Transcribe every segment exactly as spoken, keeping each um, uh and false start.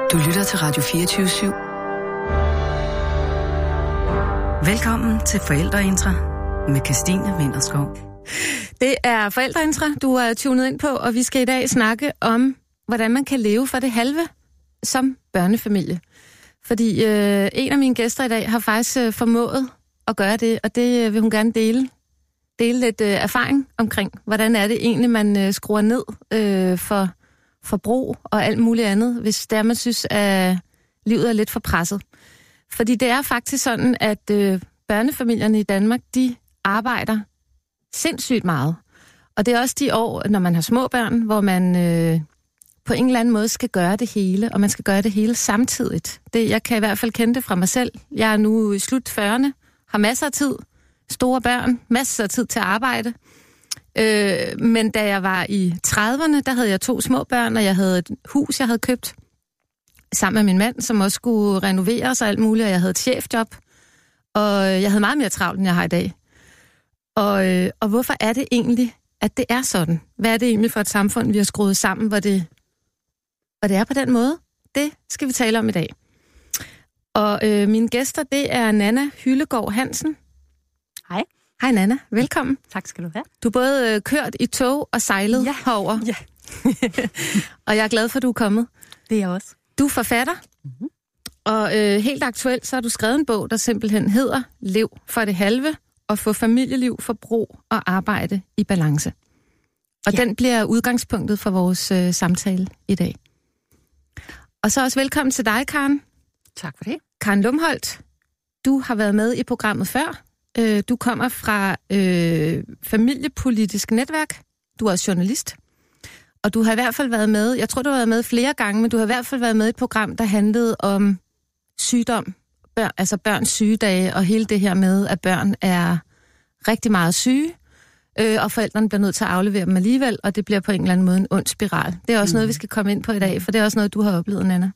Du lytter til Radio fireogtyve syv. Velkommen til Forældreintra med Kirstine Vinterskov. Det er Forældreintra, du er tunet ind på, og vi skal i dag snakke om, hvordan man kan leve for det halve som børnefamilie. Fordi øh, en af mine gæster i dag har faktisk øh, formået at gøre det, og det vil hun gerne dele. Dele lidt øh, erfaring omkring, hvordan er det egentlig, man øh, skruer ned øh, for forbrug og alt muligt andet, hvis der man synes, at livet er lidt for presset. Fordi det er faktisk sådan, at øh, børnefamilierne i Danmark, de arbejder sindssygt meget. Og det er også de år, når man har små børn, hvor man øh, på en eller anden måde skal gøre det hele, og man skal gøre det hele samtidigt. Det, jeg kan i hvert fald kende det fra mig selv. Jeg er nu i slut fyrrerne, har masser af tid, store børn, masser af tid til at arbejde. Øh, men da jeg var i trediverne, der havde jeg to små børn, og jeg havde et hus, jeg havde købt sammen med min mand, som også skulle renoveres og alt muligt, og jeg havde et chefjob, og jeg havde meget mere travlt, end jeg har i dag. Og, øh, og hvorfor er det egentlig, at det er sådan? Hvad er det egentlig for et samfund, vi har skruet sammen, hvor det, hvor det er på den måde? Det skal vi tale om i dag. Og øh, mine gæster, det er Nanna Hyllegaard Hansen. Hej. Hej Nanna, velkommen. Tak skal du have. Du er både øh, kørt i tog og sejlet ja. herover. Ja. Og jeg er glad for, at du er kommet. Det er jeg også. Du er forfatter, mm-hmm. og øh, helt aktuelt så har du skrevet en bog, der simpelthen hedder Lev for det halve, og få familieliv, forbrug og arbejde i balance. Og ja. Den bliver udgangspunktet for vores øh, samtale i dag. Og så også velkommen til dig, Karen. Tak for det. Karen Lumholdt, du har været med i programmet før. Øh, du kommer fra øh, Familiepolitisk Netværk. Du er også journalist. Og du har i hvert fald været med, jeg tror, du har været med flere gange, men du har i hvert fald været med i et program, der handlede om sygdom, børn, altså børns sygedage, og hele det her med, at børn er rigtig meget syge, øh, og forældrene bliver nødt til at aflevere dem alligevel, og det bliver på en eller anden måde en ond spiral. Det er også mm. noget, vi skal komme ind på i dag, for det er også noget, du har oplevet, Nanna.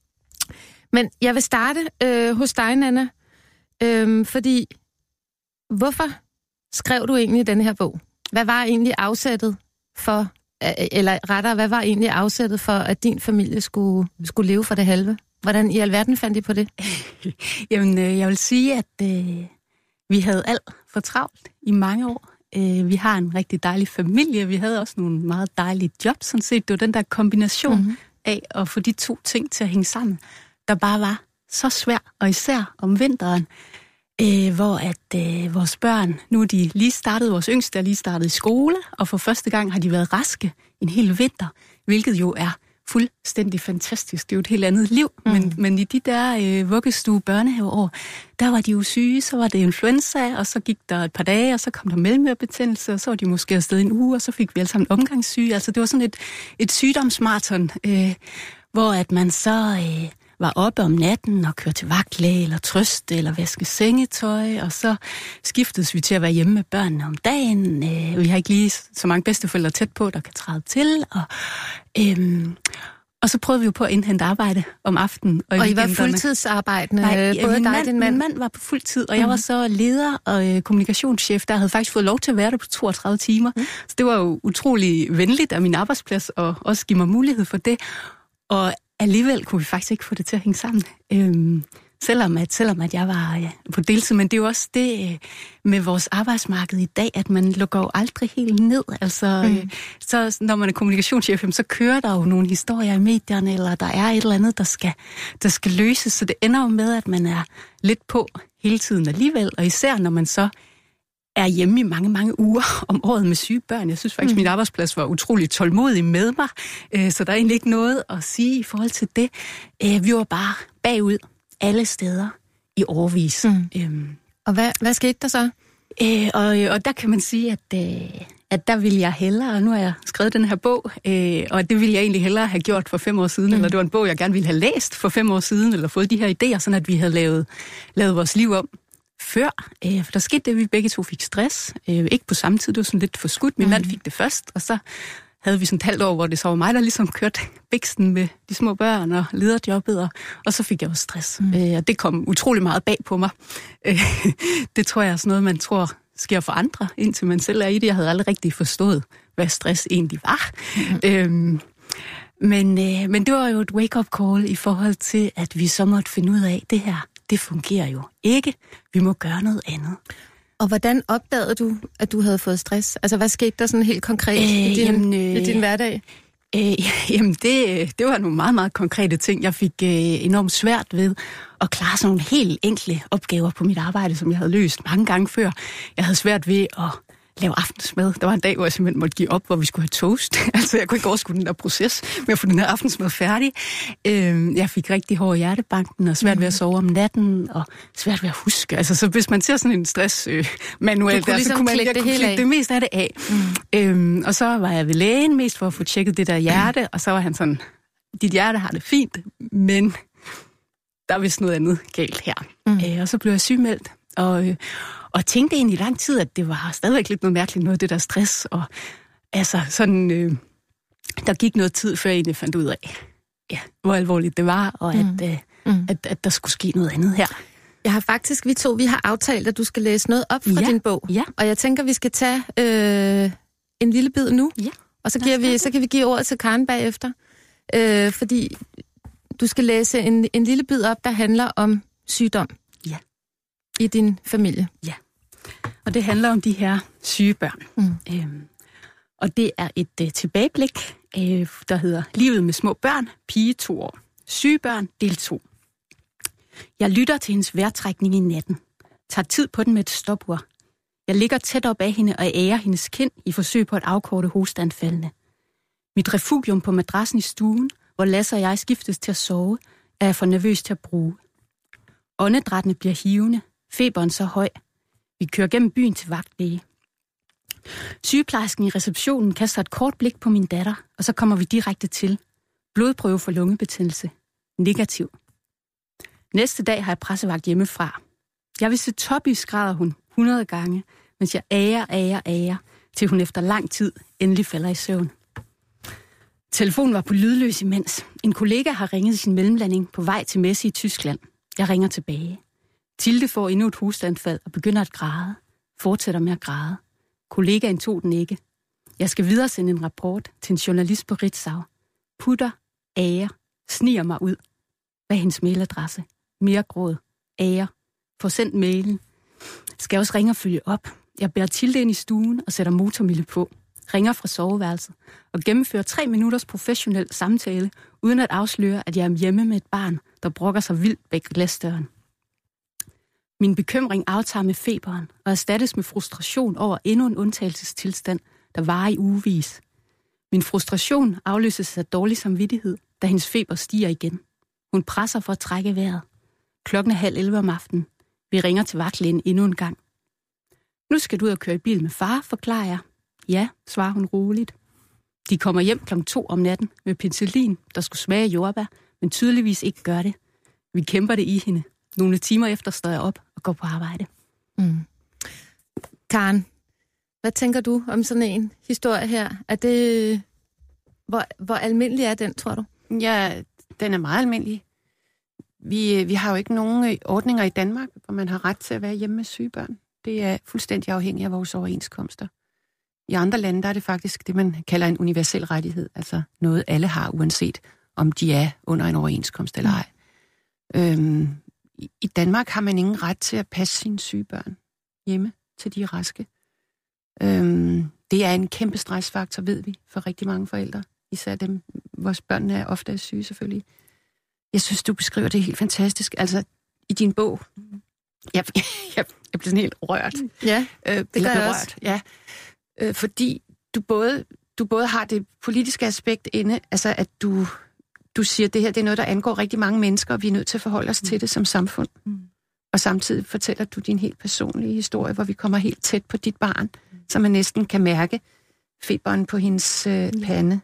Men jeg vil starte øh, hos dig, Nanna, øh, fordi hvorfor skrev du egentlig den her bog? Hvad var egentlig afsættet for, eller rettere, hvad var egentlig afsættet for, at din familie skulle, skulle leve for det halve? Hvordan i alverden fandt I på det? Jamen, øh, jeg vil sige, at øh, vi havde alt for travlt i mange år. Øh, vi har en rigtig dejlig familie. Vi havde også nogle meget dejlige jobs, sådan set. Det var den der kombination mm-hmm. af at få de to ting til at hænge sammen, der bare var så svær, og især om vinteren, øh, hvor at øh, vores børn, nu er de lige startet, vores yngste er lige startet i skole, og for første gang har de været raske en hel vinter, hvilket jo er fuldstændig fantastisk. Det er jo et helt andet liv, mm. men, men i de der øh, vuggestue børnehaveår, der var de jo syge, så var det influenza, og så gik der et par dage, og så kom der mellemørebetændelse, og så var de måske afsted en uge, og så fik vi alle sammen omgangssyge. Altså det var sådan et, et sygdomsmaraton, øh, hvor at man så øh, var oppe om natten og kørte til vagtlæge, eller trøste, eller vaske sengetøj, og så skiftedes vi til at være hjemme med børnene om dagen. Øh, vi har ikke lige så mange bedsteforældre tæt på, der kan træde til, og Øhm, og så prøvede vi jo på at indhente arbejde om aftenen. Og, og I var fuldtidsarbejdende, Nej, både dig mand, og din mand? Min mand var på fuldtid, og mm-hmm. jeg var så leder og øh, kommunikationschef, der havde faktisk fået lov til at være der på toogtredive timer. Mm. Så det var jo utrolig venligt af min arbejdsplads, og også give mig mulighed for det. Og alligevel kunne vi faktisk ikke få det til at hænge sammen. Øhm, Selvom at, selvom at jeg var ja, på deltid, men det er jo også det med vores arbejdsmarked i dag, at man lukker jo aldrig helt ned. Altså, mm. øh, så når man er kommunikationschef, så kører der jo nogle historier i medierne, eller der er et eller andet, der skal, der skal løses. Så det ender jo med, at man er lidt på hele tiden alligevel, og især når man så er hjemme i mange, mange uger om året med syge børn. Jeg synes faktisk, mm. min arbejdsplads var utrolig tålmodig med mig, øh, så der er egentlig ikke noget at sige i forhold til det. Øh, vi var bare bagud alle steder i årevis. Mm. Øhm. Og hvad, hvad skete der så? Øh, og, og der kan man sige, at, øh, at der ville jeg hellere, og nu har jeg skrevet den her bog, øh, og det ville jeg egentlig hellere have gjort for fem år siden, mm. eller det var en bog, jeg gerne ville have læst for fem år siden, eller fået de her idéer, sådan at vi havde lavet, lavet vores liv om før. Øh, for der skete det, at vi begge to fik stress. Øh, ikke på samme tid, det var sådan lidt for skudt. Min mm. mand fik det først, og så havde vi sådan et halvt år, hvor det så var mig, der ligesom kørte biksen med de små børn og lederjobbet, og, og så fik jeg også stress. Mm. Øh, og det kom utrolig meget bag på mig. Øh, det tror jeg er sådan noget, man tror sker for andre, indtil man selv er i det. Jeg havde aldrig rigtig forstået, hvad stress egentlig var. Mm. Øh, Men, øh, men det var jo et wake-up call i forhold til, at vi så måtte finde ud af, at det her, det fungerer jo ikke. Vi må gøre noget andet. Og hvordan opdagede du, at du havde fået stress? Altså, hvad skete der sådan helt konkret øh, i, din, jamen, øh, i din hverdag? Øh, jamen, det, det var nogle meget, meget konkrete ting. Jeg fik øh, enormt svært ved at klare sådan nogle helt enkle opgaver på mit arbejde, som jeg havde løst mange gange før. Jeg havde svært ved at lave aftensmad. Der var en dag, hvor jeg simpelthen måtte give op, hvor vi skulle have toast. Altså, jeg kunne ikke overskue den der proces med at få den her aftensmad færdig. Øh, jeg fik rigtig hård hjertebanken, og svært ved at sove om natten, og svært ved at huske. Altså, så hvis man ser sådan en stressmanual øh, der, ligesom så kunne man klikke jeg det, kunne klikke af. det mest af det af. Mm. Øhm, og så var jeg ved lægen mest for at få tjekket det der hjerte, mm. og så var han sådan, dit hjerte har det fint, men der er vist noget andet galt her. Mm. Øh, og så blev jeg sygemeldt, og... Øh, Og tænkte egentlig i lang tid, at det var stadigvæk lidt noget mærkeligt noget, det der stress. Og altså sådan, øh, der gik noget tid, før jeg egentlig fandt ud af, ja, hvor alvorligt det var, og at, mm. Øh, mm. at, at der skulle ske noget andet her. Jeg har faktisk, vi to, vi har aftalt, at du skal læse noget op fra ja. din bog. Ja. Og jeg tænker, vi skal tage øh, en lille bid nu. Ja. Og så, giver vi, så kan vi give ordet til Karen bagefter. Øh, fordi du skal læse en, en lille bid op, der handler om sygdom. Ja. I din familie. Ja. Og det handler om de her syge børn. Mm. Øhm, og det er et øh, tilbageblik, øh, der hedder Livet med små børn, pige to år. Syge børn, del to. Jeg lytter til hendes vejrtrækning i natten. Tager tid på den med et stopur. Jeg ligger tæt op af hende og ærer hendes kind i forsøg på at afkorte hosteanfaldene. Mit refugium på madrassen i stuen, hvor Lasse og jeg skiftes til at sove, er jeg for nervøs til at bruge. Åndedrættene bliver hivende, feberen så høj. Vi kører gennem byen til vagtlæge. Sygeplejersken i receptionen kaster et kort blik på min datter, og så kommer vi direkte til. Blodprøve for lungebetændelse. Negativ. Næste dag har jeg pressevagt hjemmefra. Jeg vil se Toppy, græder hun hundrede gange, mens jeg ærer, ærer, ærer, til hun efter lang tid endelig falder i søvn. Telefonen var på lydløs imens. En kollega har ringet i sin mellemlanding på vej til messe i Tyskland. Jeg ringer tilbage. Tilde får endnu et hosteanfald og begynder at græde. Fortsætter med at græde. Kollegaen tog den ikke. Jeg skal videre sende en rapport til en journalist på Ritzau. Putter, ærer, sniger mig ud. Hvad er hendes mailadresse? Mere gråd. Ærer. Få sendt mailen. Skal jeg også ringe og følge op. Jeg bærer Tilde ind i stuen og sætter motormille på. Ringer fra soveværelset og gennemfører tre minutters professionel samtale, uden at afsløre, at jeg er hjemme med et barn, der brokker sig vildt bag glasdøren. Min bekymring aftager med feberen og erstattes med frustration over endnu en undtagelsestilstand, der varer i ugevis. Min frustration afløses af dårlig samvittighed, da hendes feber stiger igen. Hun presser for at trække vejret. Klokken er halv elleve om aftenen. Vi ringer til vagtlægen endnu en gang. Nu skal du ud og køre i bil med far, forklarer jeg. Ja, svarer hun roligt. De kommer hjem klokken to om natten med penicillin, der skulle smage jordbær, men tydeligvis ikke gør det. Vi kæmper det i hende. Nogle timer efter står jeg op og går på arbejde. Mm. Karen, hvad tænker du om sådan en historie her? Er det, hvor, hvor almindelig er den, tror du? Ja, den er meget almindelig. Vi, vi har jo ikke nogen ordninger i Danmark, hvor man har ret til at være hjemme med syge børn. Det er fuldstændig afhængigt af vores overenskomster. I andre lande, der er det faktisk det, man kalder en universel rettighed. Altså noget, alle har, uanset om de er under en overenskomst eller ej. Mm. Øhm, I Danmark har man ingen ret til at passe sine syge børn hjemme, til de er raske. Øhm, det er en kæmpe stressfaktor, ved vi, for rigtig mange forældre. Især dem, vores børn er ofte er syge, selvfølgelig. Jeg synes, du beskriver det helt fantastisk. Altså, i din bog, jeg, jeg, jeg bliver sådan helt rørt. Ja, øh, det gør jeg også. Ja, øh, fordi du både, du både har det politiske aspekt inde, altså at du, du siger, at det her det er noget, der angår rigtig mange mennesker, og vi er nødt til at forholde os mm. til det som samfund. Mm. Og samtidig fortæller du din helt personlige historie, hvor vi kommer helt tæt på dit barn, mm. så man næsten kan mærke feberen på hendes øh, pande.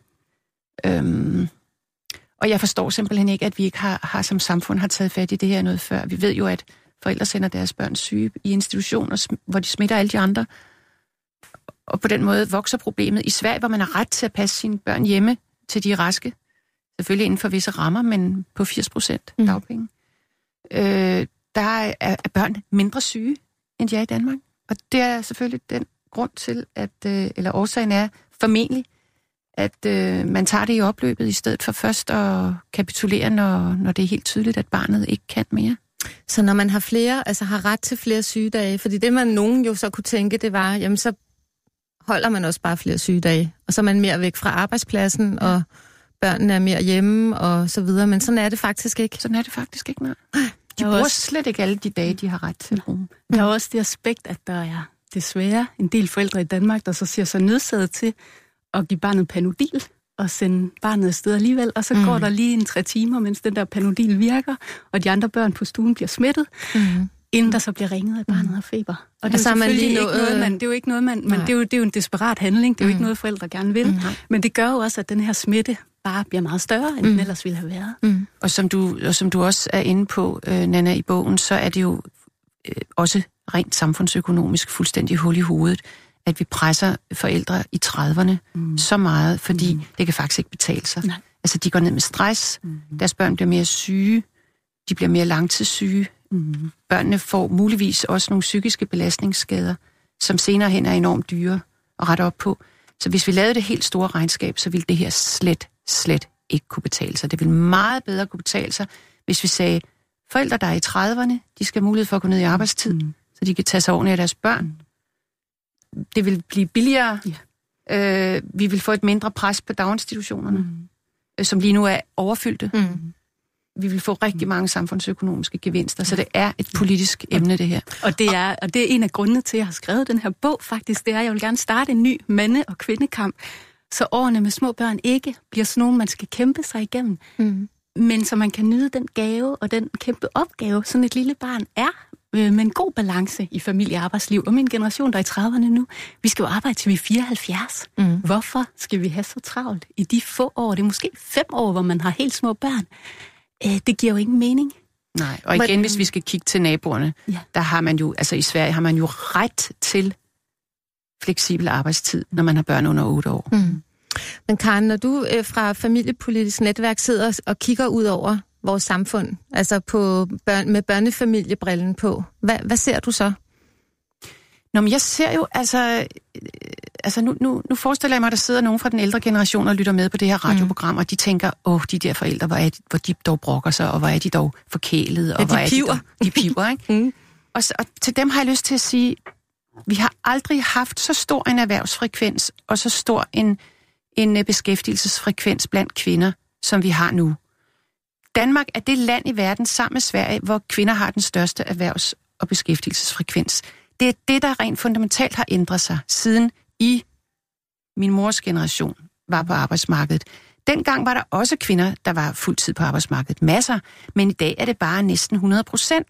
Øhm, og jeg forstår simpelthen ikke, at vi ikke har, har som samfund har taget fat i det her noget før. Vi ved jo, at forældre sender deres børn syge i institutioner, hvor de smitter alle de andre. Og på den måde vokser problemet. I Sverige, hvor man har ret til at passe sine børn hjemme, til de er raske. Selvfølgelig inden for visse rammer, men på firs procent dagpenge. Mm. Øh, der er, er børn mindre syge, end de er i Danmark. Og det er selvfølgelig den grund til, at, øh, eller årsagen er formentlig, at øh, man tager det i opløbet, i stedet for først at kapitulere, når, når det er helt tydeligt, at barnet ikke kan mere. Så når man har flere, altså har ret til flere sygedage, fordi det man nogen jo så kunne tænke, det var, jamen så holder man også bare flere sygedage, og så er man mere væk fra arbejdspladsen, ja. Og børnene er mere hjemme, og så videre, men sådan er det faktisk ikke. Sådan er det faktisk ikke, nej. De bruger også slet ikke alle de dage, de har ret til at bruge. Der er også det aspekt, at der er desværre en del forældre i Danmark, der så siger sig nødsaget til at give barnet Panodil og sende barnet afsted alligevel, og så mm. går der lige en tre timer, mens den der Panodil virker, og de andre børn på stuen bliver smittet, mm. inden der så bliver ringet, at barnet har feber. Og det er, selvfølgelig ikke noget, noget, man, det er jo ikke noget, man, men det er, jo, det er jo en desperat handling, det er jo mm. ikke noget, forældre gerne vil, mm. men det gør jo også, at den her smitte bare bliver meget større, end mm. den ellers ville have været. Mm. Og, som du, og som du også er inde på, øh, Nanna, i bogen, så er det jo øh, også rent samfundsøkonomisk fuldstændig hul i hovedet, at vi presser forældre i trediverne mm. så meget, fordi mm. det kan faktisk ikke betale sig. Nej. Altså, de går ned med stress, mm. deres børn bliver mere syge, de bliver mere langtidssyge, mm. børnene får muligvis også nogle psykiske belastningsskader, som senere hen er enormt dyre at rette op på. Så hvis vi lavede det helt store regnskab, så ville det her slet, slet ikke kunne betale sig. Det ville meget bedre kunne betale sig, hvis vi sagde, forældre, der er i trediverne, de skal have mulighed for at gå ned i arbejdstid, mm. så de kan tage sig ordentligt af deres børn. Det vil blive billigere. Ja. Øh, vi vil få et mindre pres på daginstitutionerne, mm. som lige nu er overfyldte. Mm. Vi vil få rigtig mange samfundsøkonomiske gevinster, så det er et politisk emne, det her. Og det er, og det er en af grundene til, at jeg har skrevet den her bog, faktisk. Det er, at jeg vil gerne starte en ny mande- og kvindekamp, så årene med små børn ikke bliver sådan nogle, man skal kæmpe sig igennem. Mm. Men så man kan nyde den gave og den kæmpe opgave, sådan et lille barn er, med en god balance i familie- og arbejdsliv. Og min generation, der er i trediverne nu, vi skal jo arbejde til vi er fireoghalvfjerds. Mm. Hvorfor skal vi have så travlt i de få år? Det er måske fem år, hvor man har helt små børn. Det giver jo ingen mening. Nej, og igen, hvis vi skal kigge til naboerne, ja. Der har man jo, altså i Sverige har man jo ret til fleksibel arbejdstid, når man har børn under otte år. Mm. Men Karen, når du øh, fra Familiepolitisk Netværk sidder og kigger ud over vores samfund, altså på børn, med børnefamiliebrillen på, hvad, hvad ser du så? Nå, men jeg ser jo, altså, øh, altså nu, nu, nu forestiller jeg mig, at der sidder nogen fra den ældre generation og lytter med på det her radioprogram, mm. og de tænker, åh, de der forældre, hvor, er de, hvor de dog brokker sig, og hvor er de dog forkælede, og ja, hvor de er piver. de dog, de piver, ikke? mm. og, og til dem har jeg lyst til at sige, vi har aldrig haft så stor en erhvervsfrekvens, og så stor en, en beskæftigelsesfrekvens blandt kvinder, som vi har nu. Danmark er det land i verden sammen med Sverige, hvor kvinder har den største erhvervs- og beskæftigelsesfrekvens. Det er det, der rent fundamentalt har ændret sig, siden I, min mors generation, var på arbejdsmarkedet. Dengang var der også kvinder, der var fuldtid på arbejdsmarkedet. Masser, men i dag er det bare næsten hundrede procent.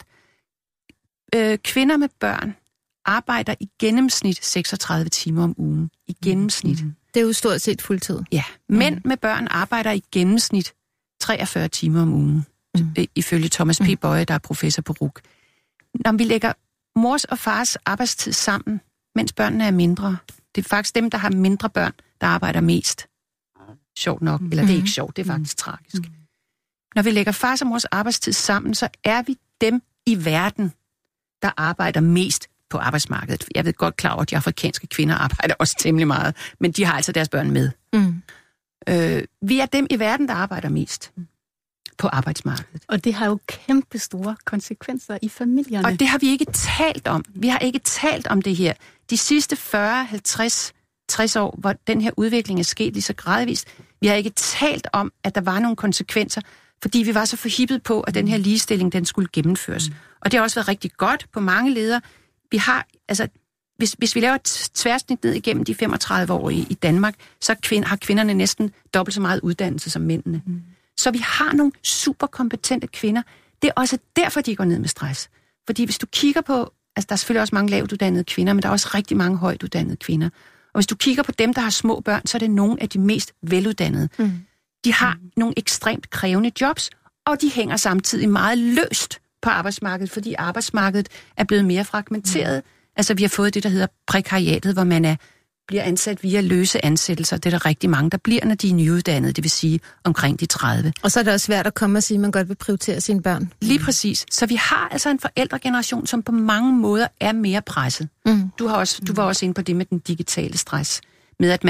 Øh, kvinder med børn arbejder i gennemsnit seksogtredive timer om ugen. I gennemsnit. Mm. Det er jo stort set fuldtid. Ja, mænd mm. med børn arbejder i gennemsnit treogfyrre timer om ugen, mm. ifølge Thomas P. Boye, der er professor på R U C. Når vi lægger mors og fars arbejdstid sammen, mens børnene er mindre, det er faktisk dem, der har mindre børn, der arbejder mest. Sjovt nok, eller det er ikke sjovt, det er faktisk mm. tragisk. Mm. Når vi lægger fars og mors arbejdstid sammen, så er vi dem i verden, der arbejder mest på arbejdsmarkedet. Jeg ved godt klar over, at de afrikanske kvinder arbejder også temmelig meget, men de har altså deres børn med. Mm. Øh, vi er dem i verden, der arbejder mest på arbejdsmarkedet. Og det har jo kæmpe store konsekvenser i familierne. Og det har vi ikke talt om. Vi har ikke talt om det her. De sidste fyrre, halvtreds, tres år, hvor den her udvikling er sket lige så gradvist, vi har ikke talt om, at der var nogle konsekvenser, fordi vi var så forhippet på, at den her ligestilling, den skulle gennemføres. Mm. Og det har også været rigtig godt på mange ledere. Vi har, altså, hvis, hvis vi laver et tværsnit ned igennem de femogtredive år i, i Danmark, så kvind, har kvinderne næsten dobbelt så meget uddannelse som mændene. Mm. Så vi har nogle superkompetente kvinder. Det er også derfor, de går ned med stress. Fordi hvis du kigger på, altså der er selvfølgelig også mange lavt uddannede kvinder, men der er også rigtig mange højt uddannede kvinder. Og hvis du kigger på dem, der har små børn, så er det nogle af de mest veluddannede. Mm. De har mm. nogle ekstremt krævende jobs, og de hænger samtidig meget løst på arbejdsmarkedet, fordi arbejdsmarkedet er blevet mere fragmenteret. Mm. Altså vi har fået det, der hedder prekariatet, hvor man er, bliver ansat via løse ansættelser. Det er der rigtig mange, der bliver, når de er nyuddannede, det vil sige omkring de tredive. Og så er det også svært at komme og sige, at man godt vil prioritere sine børn. Lige præcis. Så vi har altså en forældregeneration, som på mange måder er mere presset. Mm. Du, har også, du var også inde på det med den digitale stress, med at man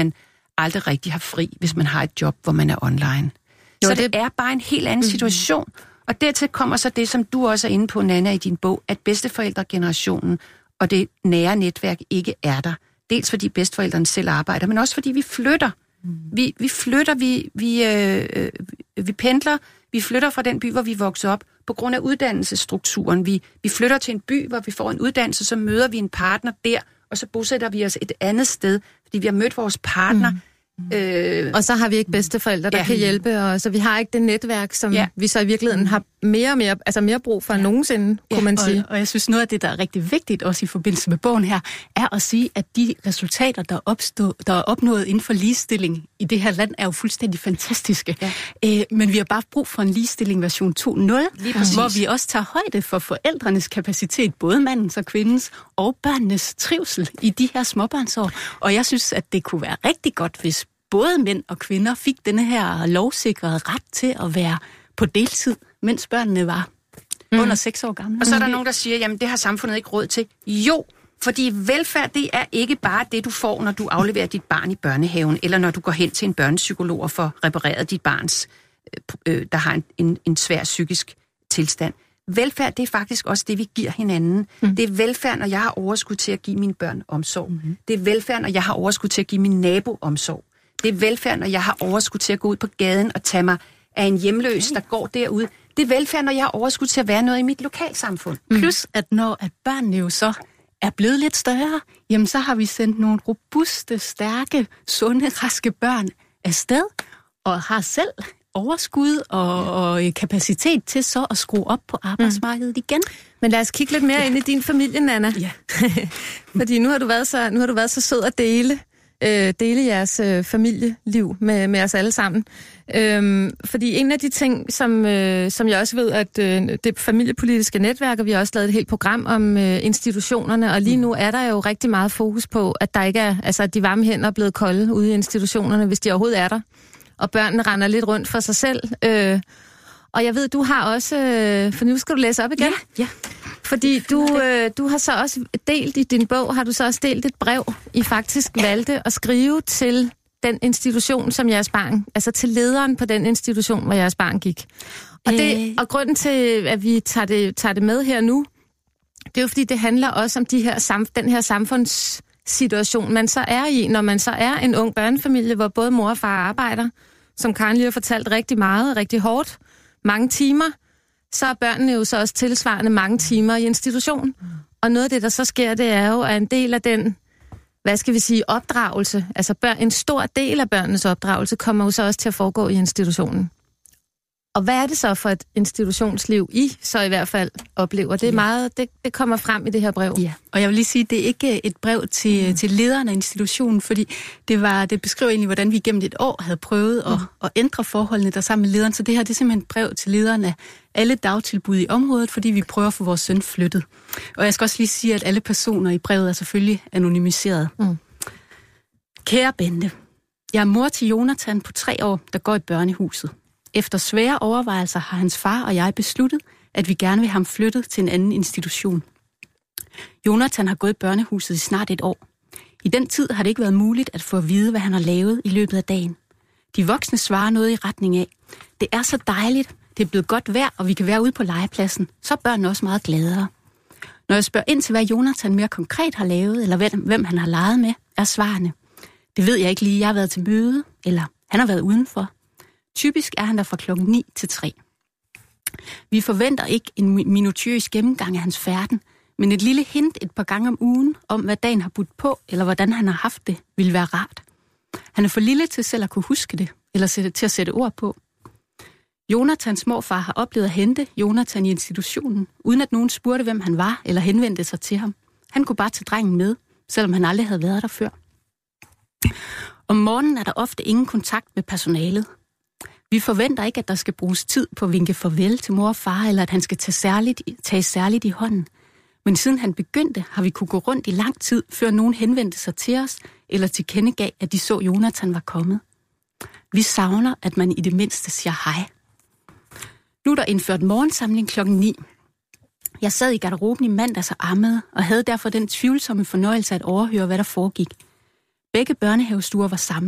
aldrig rigtig har fri, hvis man har et job, hvor man er online. Jo, så det, det er bare en helt anden situation. Mm. Og dertil kommer så det, som du også er inde på, Nanna, i din bog, at bedsteforældregenerationen og det nære netværk ikke er der. Dels fordi bedsteforældrene selv arbejder, men også fordi vi flytter. Mm. Vi, vi flytter, vi, vi, øh, vi pendler, vi flytter fra den by, hvor vi vokser op, på grund af uddannelsesstrukturen. Vi, vi flytter til en by, hvor vi får en uddannelse, så møder vi en partner der, og så bosætter vi os et andet sted, fordi vi har mødt vores partner. Mm. Øh, og så har vi ikke bedsteforældre, der ja. kan hjælpe, og så vi har ikke det netværk, som ja. vi så i virkeligheden har mere og mere, altså mere brug for ja. nogensinde, kunne ja, man sige. Og, og jeg synes, noget af det, der er rigtig vigtigt, også i forbindelse med bogen her, er at sige, at de resultater, der, opstå, der er opnået inden for ligestilling i det her land, er jo fuldstændig fantastiske. Ja. Æ, men vi har bare brug for en ligestilling version to punkt nul, hvor vi også tager højde for forældrenes kapacitet, både mandens og kvindens, og børnenes trivsel i de her småbørnsår. Og jeg synes, at det kunne være rigtig godt, hvis både mænd og kvinder fik denne her lovsikrede ret til at være på deltid, mens børnene var mm. under seks år gamle. Og så er der nogen, der siger, jamen det har samfundet ikke råd til. Jo, fordi velfærd, det er ikke bare det, du får, når du afleverer dit barn i børnehaven, eller når du går hen til en børnepsykolog og får repareret dit barns, øh, der har en, en, en svær psykisk tilstand. Velfærd, det er faktisk også det, vi giver hinanden. Mm. Det er velfærd, når jeg har overskud til at give mine børn omsorg. Mm. Det er velfærd, når jeg har overskud til at give min nabo omsorg. Det er velfærd, når jeg har overskud til at gå ud på gaden og tage mig af en hjemløs, der går derude. Det er velfærd, når jeg har overskud til at være noget i mit lokalsamfund. Mm. Plus, at når at børnene jo så er blevet lidt større, jamen så har vi sendt nogle robuste, stærke, sunde, raske børn afsted, og har selv overskud og, og kapacitet til så at skrue op på arbejdsmarkedet igen. Men lad os kigge lidt mere ja. ind i din familie, Nanna. Ja. Fordi nu har du været så, nu har du været så sød at dele Øh, dele jeres øh, familieliv med, med os alle sammen. Øhm, fordi en af de ting, som, øh, som jeg også ved, at øh, det familiepolitiske netværk, og vi har også lavet et helt program om øh, institutionerne, og lige nu er der jo rigtig meget fokus på, at der ikke er, altså at de varme hænder er blevet kolde ude i institutionerne, hvis de overhovedet er der. Og børnene render lidt rundt for sig selv. Øh, og jeg ved, du har også, øh, for nu skal du læse op igen. Ja, ja. Fordi du, øh, du har så også delt i din bog, har du så også delt et brev, I faktisk valgte at skrive til den institution, som jeres barn, altså til lederen på den institution, hvor jeres barn gik. Og, det, og grunden til, at vi tager det, tager det med her nu, det er jo fordi, det handler også om de her, den her samfundssituation, man så er i, når man så er en ung børnefamilie, hvor både mor og far arbejder, som Karen lige har fortalt rigtig meget, rigtig hårdt, mange timer, så er børnene jo så også tilsvarende mange timer i institution. Og noget af det, der så sker, det er jo, at en del af den, hvad skal vi sige, opdragelse, altså børn, en stor del af børnenes opdragelse, kommer jo så også til at foregå i institutionen. Og hvad er det så for et institutionsliv, I så i hvert fald oplever? Det er meget, det, det kommer frem i det her brev. Ja, og jeg vil lige sige, det er ikke et brev til, mm. til lederen af institutionen, fordi det, var, det beskriver egentlig, hvordan vi gennem et år havde prøvet mm. at, at ændre forholdene der sammen med lederen. Så det her, det er simpelthen et brev til lederen af alle dagtilbud i området, fordi vi prøver at få vores søn flyttet. Og jeg skal også lige sige, at alle personer i brevet er selvfølgelig anonymiseret. Mm. Kære Bente, jeg er mor til Jonathan på tre år, der går i børnehuset. Efter svære overvejelser har hans far og jeg besluttet, at vi gerne vil have ham flyttet til en anden institution. Jonathan har gået i børnehuset i snart et år. I den tid har det ikke været muligt at få at vide, hvad han har lavet i løbet af dagen. De voksne svarer noget i retning af: det er så dejligt, det er blevet godt vejr, og vi kan være ude på legepladsen. Så er børnene også meget gladere. Når jeg spørger ind til, hvad Jonathan mere konkret har lavet, eller hvem han har leget med, er svarene: det ved jeg ikke lige, jeg har været til møde, eller han har været udenfor. Typisk er han der fra klokken ni til tre. Vi forventer ikke en minutiøs gennemgang af hans færden, men et lille hint et par gange om ugen om, hvad dagen har budt på, eller hvordan han har haft det, vil være rart. Han er for lille til selv at kunne huske det, eller sætte, til at sætte ord på. Jonathans morfar har oplevet at hente Jonathan i institutionen, uden at nogen spurgte, hvem han var, eller henvendte sig til ham. Han kunne bare tage drengen med, selvom han aldrig havde været der før. Om morgenen er der ofte ingen kontakt med personalet. Vi forventer ikke, at der skal bruges tid på at vinke farvel til mor og far, eller at han skal tage særligt, tage særligt i hånden. Men siden han begyndte, har vi kunne gå rundt i lang tid, før nogen henvendte sig til os, eller tilkendegav, at de så Jonathan var kommet. Vi savner, at man i det mindste siger hej. Nu er der indført morgensamling klokken ni. Jeg sad i garderoben i mandags og ammede, og havde derfor den tvivlsomme fornøjelse at overhøre, hvad der foregik. Begge børnehavestuer var samlet,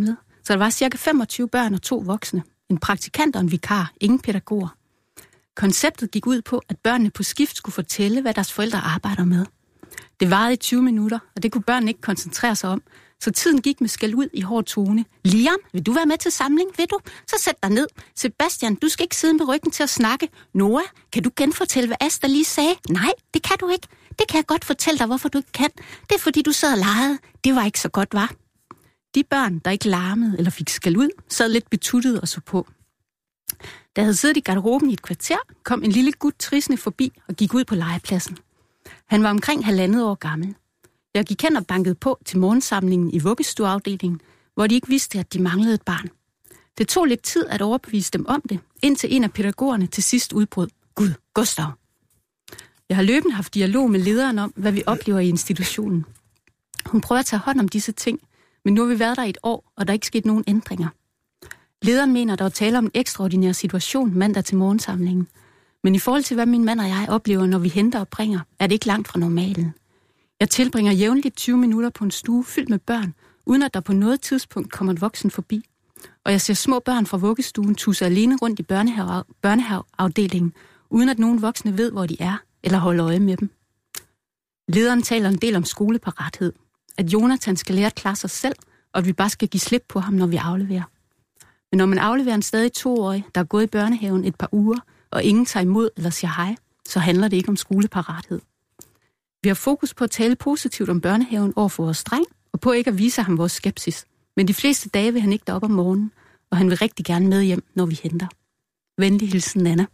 Så der var cirka femogtyve børn og to voksne. En praktikant og en vikar, ingen pædagoger. Konceptet gik ud på, at børnene på skift skulle fortælle, hvad deres forældre arbejder med. Det varede i tyve minutter, og det kunne børnene ikke koncentrere sig om. Så tiden gik med skæld ud i hård tone. Liam, vil du være med til samling, vil du? Så sæt dig ned. Sebastian, du skal ikke sidde med ryggen til at snakke. Noah, kan du genfortælle, hvad Asta lige sagde? Nej, det kan du ikke. Det kan jeg godt fortælle dig, hvorfor du ikke kan. Det er, fordi du sad og legede. Det var ikke så godt, var. De børn, der ikke larmede eller fik skæld ud, sad lidt betuttet og så på. Da jeg havde siddet i garderoben i et kvarter, kom en lille gut trissende forbi og gik ud på legepladsen. Han var omkring halvandet år gammel. Jeg gik hen og bankede på til morgensamlingen i vuggestueafdelingen, hvor de ikke vidste, at de manglede et barn. Det tog lidt tid at overbevise dem om det, indtil en af pædagogerne til sidst udbrød. Gud, Gustav. Jeg har løbende haft dialog med lederen om, hvad vi oplever i institutionen. Hun prøver at tage hånd om disse ting, men nu har vi været der i et år, og der er ikke sket nogen ændringer. Lederen mener, der er tale om en ekstraordinær situation mandag til morgensamlingen. Men i forhold til, hvad min mand og jeg oplever, når vi henter og bringer, er det ikke langt fra normalen. Jeg tilbringer jævnligt tyve minutter på en stue fyldt med børn, uden at der på noget tidspunkt kommer et voksen forbi. Og jeg ser små børn fra vuggestuen tusse alene rundt i børnehave, børnehaveafdelingen, uden at nogen voksne ved, hvor de er, eller holder øje med dem. Lederen taler en del om skoleparathed. At Jonathan skal lære at klare sig selv, og at vi bare skal give slip på ham, når vi afleverer. Men når man afleverer en stadig toårig, der er gået i børnehaven et par uger, og ingen tager imod eller siger hej, så handler det ikke om skoleparathed. Vi har fokus på at tale positivt om børnehaven over for vores dreng, og på ikke at vise ham vores skepsis. Men de fleste dage vil han ikke derop om morgenen, og han vil rigtig gerne med hjem, når vi henter. Venlig hilsen, Nana.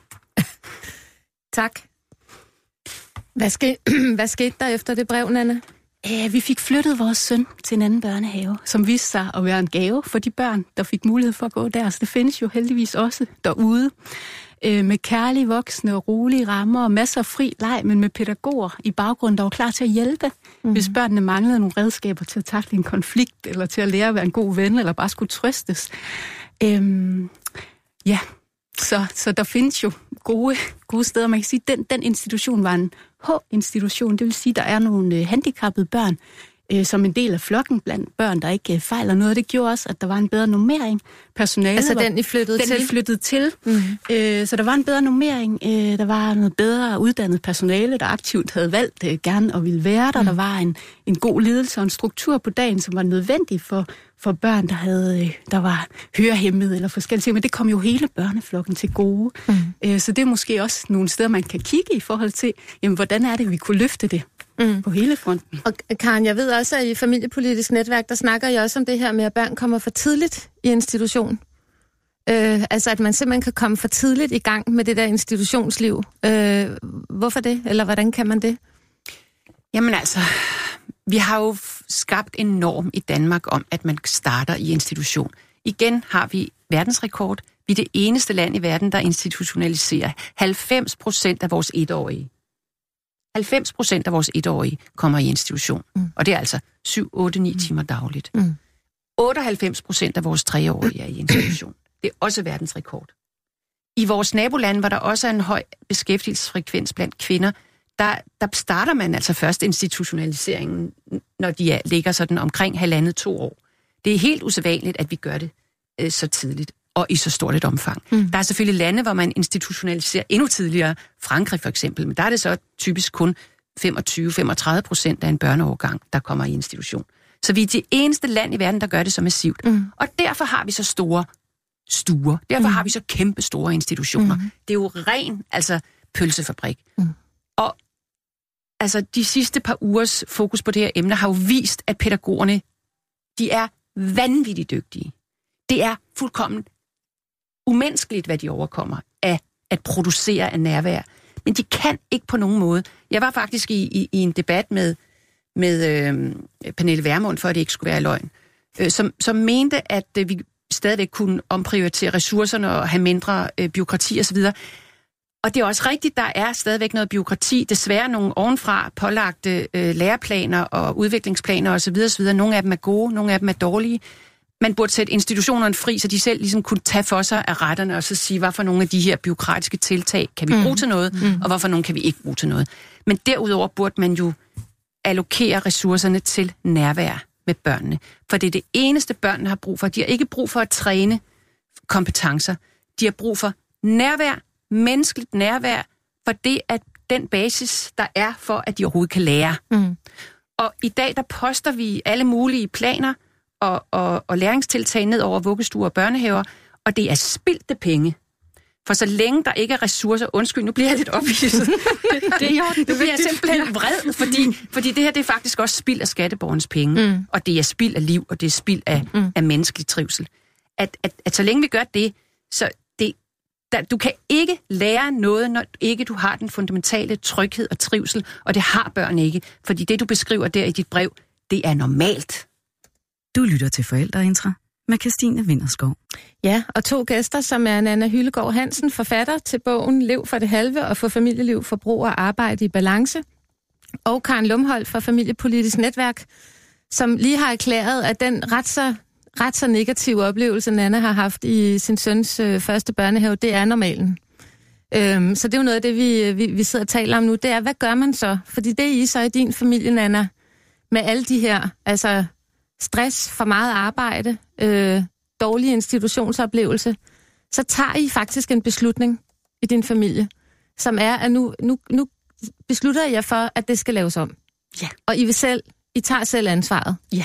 Tak. Hvad, ske, hvad skete der efter det brev, Nana? Vi fik flyttet vores søn til en anden børnehave, som viste sig at være en gave for de børn, der fik mulighed for at gå der. Så det findes jo heldigvis også derude. Med kærlige voksne og rolige rammer og masser af fri leg, men med pædagoger i baggrunden, der var klar til at hjælpe, mm-hmm. hvis børnene manglede nogle redskaber til at takle en konflikt, eller til at lære at være en god ven, eller bare skulle trøstes. Øhm, ja, så, så der findes jo gode, gode steder. Man kan sige, at den, den institution var en H-institution, det vil sige, at der er nogle øh, handicappede børn, øh, som en del af flokken blandt børn, der ikke øh, fejler noget. Det gjorde også, at der var en bedre normering. Personalet altså var, den, I flyttede den, til? Den, I flyttede til. Mm-hmm. Øh, så der var en bedre normering. Øh, der var noget bedre uddannet personale, der aktivt havde valgt øh, gerne at ville være der. Mm. Der var en, en god ledelse og en struktur på dagen, som var nødvendig for, for børn, der, havde, øh, der var hørehæmmede eller forskellige ting. Men det kom jo hele børneflokken til gode. Mm. Øh, så det er måske også nogle steder, man kan kigge i forhold til, jamen, hvordan er det, vi kunne løfte det mm. på hele fronten. Og Karen, jeg ved også, at i familiepolitisk netværk, der snakker jeg også om det her med, at børn kommer for tidligt i institution. Øh, altså, at man simpelthen kan komme for tidligt i gang med det der institutionsliv. Øh, hvorfor det? Eller hvordan kan man det? Jamen altså, vi har jo skabt en norm i Danmark om, at man starter i institution. Igen har vi verdensrekord. Vi er det eneste land i verden, der institutionaliserer halvfems procent af vores etårige. halvfems procent af vores etårige kommer i institution. Mm. Og det er altså syv, otte, ni timer dagligt. Mm. otteoghalvfems procent af vores treårige er i institution. Det er også verdensrekord. I vores naboland, hvor der også er en høj beskæftigelsesfrekvens blandt kvinder, der, der starter man altså først institutionaliseringen, når de er, ligger sådan omkring halvandet to år. Det er helt usædvanligt, at vi gør det øh, så tidligt og i så stort et omfang. Mm. Der er selvfølgelig lande, hvor man institutionaliserer endnu tidligere. Frankrig for eksempel, men der er det så typisk kun femogtyve til femogtredive procent af en børneårgang, der kommer i institution. Så vi er det eneste land i verden, der gør det så massivt. Mm. Og derfor har vi så store stuer. Derfor mm. har vi så kæmpe store institutioner. Mm. Det er jo ren, altså, pølsefabrik. Mm. Og altså, de sidste par ugers fokus på det her emne har jo vist, at pædagogerne, de er vanvittigt dygtige. Det er fuldkommen umenneskeligt, hvad de overkommer af at producere af nærvær. Men de kan ikke på nogen måde. Jeg var faktisk i, i, i en debat med, med øh, Pernille Vermund, for at det ikke skulle være løgn, øh, som, som mente, at øh, vi stadigvæk kunne omprioritere ressourcerne og have mindre øh, byråkrati osv. Og det er også rigtigt, der er stadigvæk noget byråkrati. Desværre nogle ovenfra pålagte øh, læreplaner og udviklingsplaner osv. osv. Nogle af dem er gode, nogle af dem er dårlige. Man burde sætte institutionerne fri, så de selv ligesom kunne tage for sig af retterne og så sige, hvad for nogle af de her byråkratiske tiltag kan vi bruge mm. til noget, mm. og hvorfor nogle kan vi ikke bruge til noget. Men derudover burde man jo allokere ressourcerne til nærvær. med børnene. For det er det eneste, børnene har brug for. De har ikke brug for at træne kompetencer. De har brug for nærvær, menneskeligt nærvær, for det er den basis, der er for, at de overhovedet kan lære. Mm. Og i dag, der poster vi alle mulige planer og, og, og læringstiltag ned over vuggestuer og børnehaver, og det er spildte penge. For så længe der ikke er ressourcer, undskyld, nu bliver jeg lidt ophidset. det, det, det, det bliver simpelthen vred, fordi, fordi det her, det er faktisk også spild af skatteborgernes penge, mm. og det er spild af liv, og det er spild af, mm. af menneskelig trivsel. At, at, at så længe vi gør det, så det, der, du kan ikke lære noget, når ikke du har den fundamentale tryghed og trivsel, og det har børn ikke, fordi det, du beskriver der i dit brev, det er normalt. Du lytter til Forældreintra med Kirstine Vinderskov. Ja, og to gæster, som er Nanna Hyllegaard Hansen, forfatter til bogen Lev for det halve og for familieliv, forbrug og arbejde i balance, og Karen Lumholt fra Familiepolitisk Netværk, som lige har erklæret, at den ret så, ret så negative oplevelse, Nanna har haft i sin søns øh, første børnehave, det er normalen. Øhm, så det er jo noget af det, vi, vi, vi sidder og taler om nu. Det er, hvad gør man så? Fordi det er I så i din familie, Nanna, med alle de her, altså stress, for meget arbejde, øh, dårlig institutionsoplevelse, så tager I faktisk en beslutning i din familie, som er, at nu, nu, nu beslutter jeg for, at det skal laves om. Ja. Og I vil selv, I tager selv ansvaret. Ja.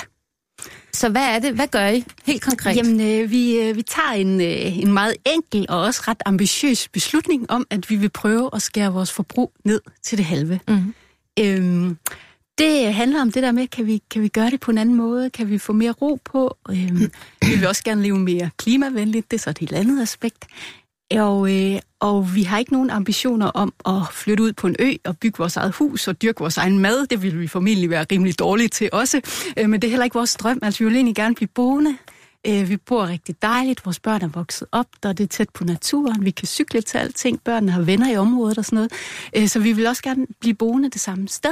Så hvad er det? Hvad gør I helt konkret? Jamen, øh, vi, øh, vi tager en, øh, en meget enkel og også ret ambitiøs beslutning om, at vi vil prøve at skære vores forbrug ned til det halve. Mm-hmm. Øhm, Det handler om det der med, kan vi, kan vi gøre det på en anden måde? Kan vi få mere ro på? Øhm, vi vil også gerne leve mere klimavenligt. Det er så et helt andet aspekt. Og, øh, og vi har ikke nogen ambitioner om at flytte ud på en ø og bygge vores eget hus og dyrke vores egen mad. Det vil vi formentlig være rimelig dårlige til også. Øh, men det er heller ikke vores drøm. Altså, vi vil egentlig gerne blive boende. Øh, vi bor rigtig dejligt. Vores børn er vokset op, der er det tæt på naturen. Vi kan cykle til alting. Børnene har venner i området og sådan noget. Øh, så vi vil også gerne blive boende det samme sted.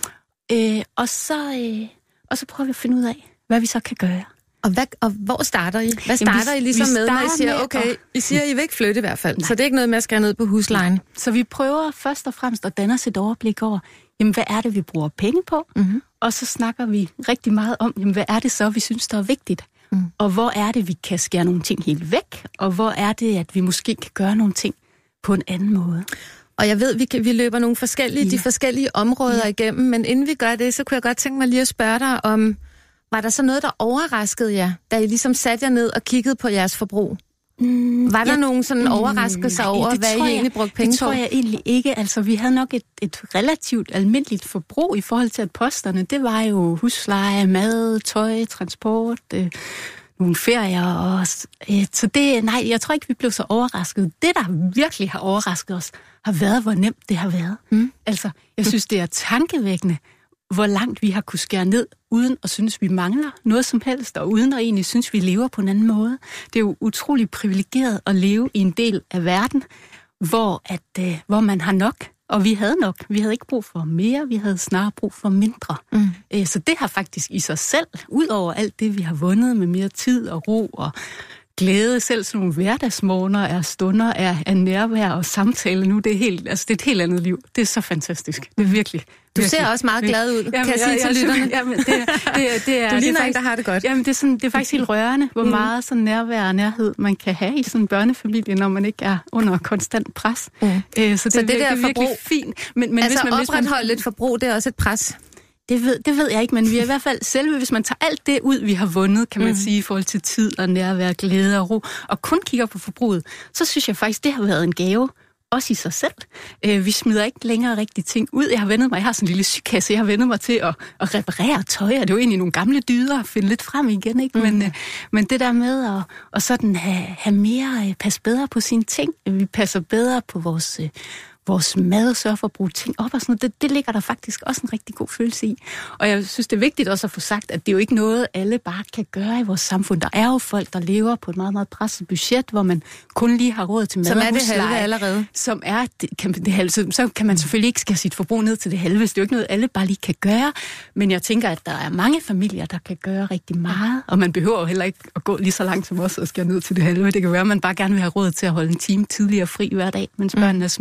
Øh, og, så, øh, og så prøver vi at finde ud af, hvad vi så kan gøre. Og, hvad, og hvor starter I? Hvad starter Jamen, vi, I ligesom med, når I siger, okay, og... I siger, I vil ikke flytte i hvert fald, Nej. Så det er ikke noget med at skære ned på huslejen. Nej. Så vi prøver først og fremmest at danne os et overblik over, jamen, hvad er det, vi bruger penge på? Mm-hmm. Og så snakker vi rigtig meget om, jamen, hvad er det så, vi synes, der er vigtigt? Mm. Og hvor er det, vi kan skære nogle ting helt væk? Og hvor er det, at vi måske kan gøre nogle ting på en anden måde? Og jeg ved, vi, kan, vi løber nogle forskellige, ja. de forskellige områder ja. igennem, men inden vi gør det, så kunne jeg godt tænke mig lige at spørge dig om, var der så noget, der overraskede jer, da I ligesom satte jer ned og kiggede på jeres forbrug? Mm, var der ja, nogen sådan overraskelser nej, over, hvad I jeg, egentlig brugte penge på? Det tror jeg egentlig ikke. Altså, vi havde nok et, et relativt almindeligt forbrug i forhold til, at posterne, det var jo husleje, mad, tøj, transport, øh, nogle ferier. Og, øh, så det, nej, jeg tror ikke, vi blev så overrasket. Det, der virkelig har overrasket os, har været, hvor nemt det har været. Mm. Altså, jeg synes, det er tankevækkende, hvor langt vi har kunne skære ned, uden at synes, vi mangler noget som helst, og uden at egentlig synes, vi lever på en anden måde. Det er jo utroligt privilegeret at leve i en del af verden, hvor, at, øh, hvor man har nok, og vi havde nok. Vi havde ikke brug for mere, vi havde snarere brug for mindre. Mm. Øh, så det har faktisk i sig selv, ud over alt det, vi har vundet med mere tid og ro og glæde, selv sådan nogle hverdagsmorgener er stunder af, af nærvær og samtale nu. Det er, helt, altså det er et helt andet liv. Det er så fantastisk. Det er virkelig. Du virkelig. Ser også meget glad ud, kan jamen, jeg sige jeg, til lytterne. Jamen, det, det, det er, du ligner det er faktisk, en, der har det godt. Jamen, det er, sådan, det er faktisk helt rørende, hvor mm. meget sådan nærvær og nærhed man kan have i sådan en børnefamilie, når man ikke er under konstant pres. Mm. Øh, så det, så det, det er virkelig forbrug, fint. Men, men altså hvis man, opretholde lidt forbrug, det er også et pres. Det ved, det ved jeg ikke, men vi er i hvert fald selve, hvis man tager alt det ud, vi har vundet, kan man mm. sige, i forhold til tid og nærvær, glæde og ro, og kun kigger på forbruget, så synes jeg faktisk, det har været en gave, også i sig selv. Øh, vi smider ikke længere rigtig ting ud. Jeg har vendet mig, jeg har sådan en lille sygekasse, jeg har vendet mig til at, at reparere tøj, og det er jo egentlig nogle gamle dyder at finde lidt frem igen, ikke? Mm. Men, øh, men det der med at, at sådan have, have mere, øh, passe bedre på sine ting, vi passer bedre på vores... Øh, vores mad, sørge for at bruge ting op og sådan noget, det, det ligger der faktisk også en rigtig god følelse i. Og jeg synes, det er vigtigt også at få sagt, at det er jo ikke noget, alle bare kan gøre i vores samfund. Der er jo folk, der lever på et meget, meget presset budget, hvor man kun lige har råd til mad og husleje. Som er det halve allerede. Som er det, kan, det halve. Så kan man selvfølgelig ikke skære sit forbrug ned til det halve. Det er jo ikke noget, alle bare lige kan gøre. Men jeg tænker, at der er mange familier, der kan gøre rigtig meget. Og man behøver jo heller ikke at gå lige så langt som os og skære ned til det halve. Det kan være, at man bare gerne vil have råd til at holde en time tidligere fri hver dag, mens børnene er små. Eller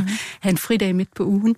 have en fridag midt på ugen.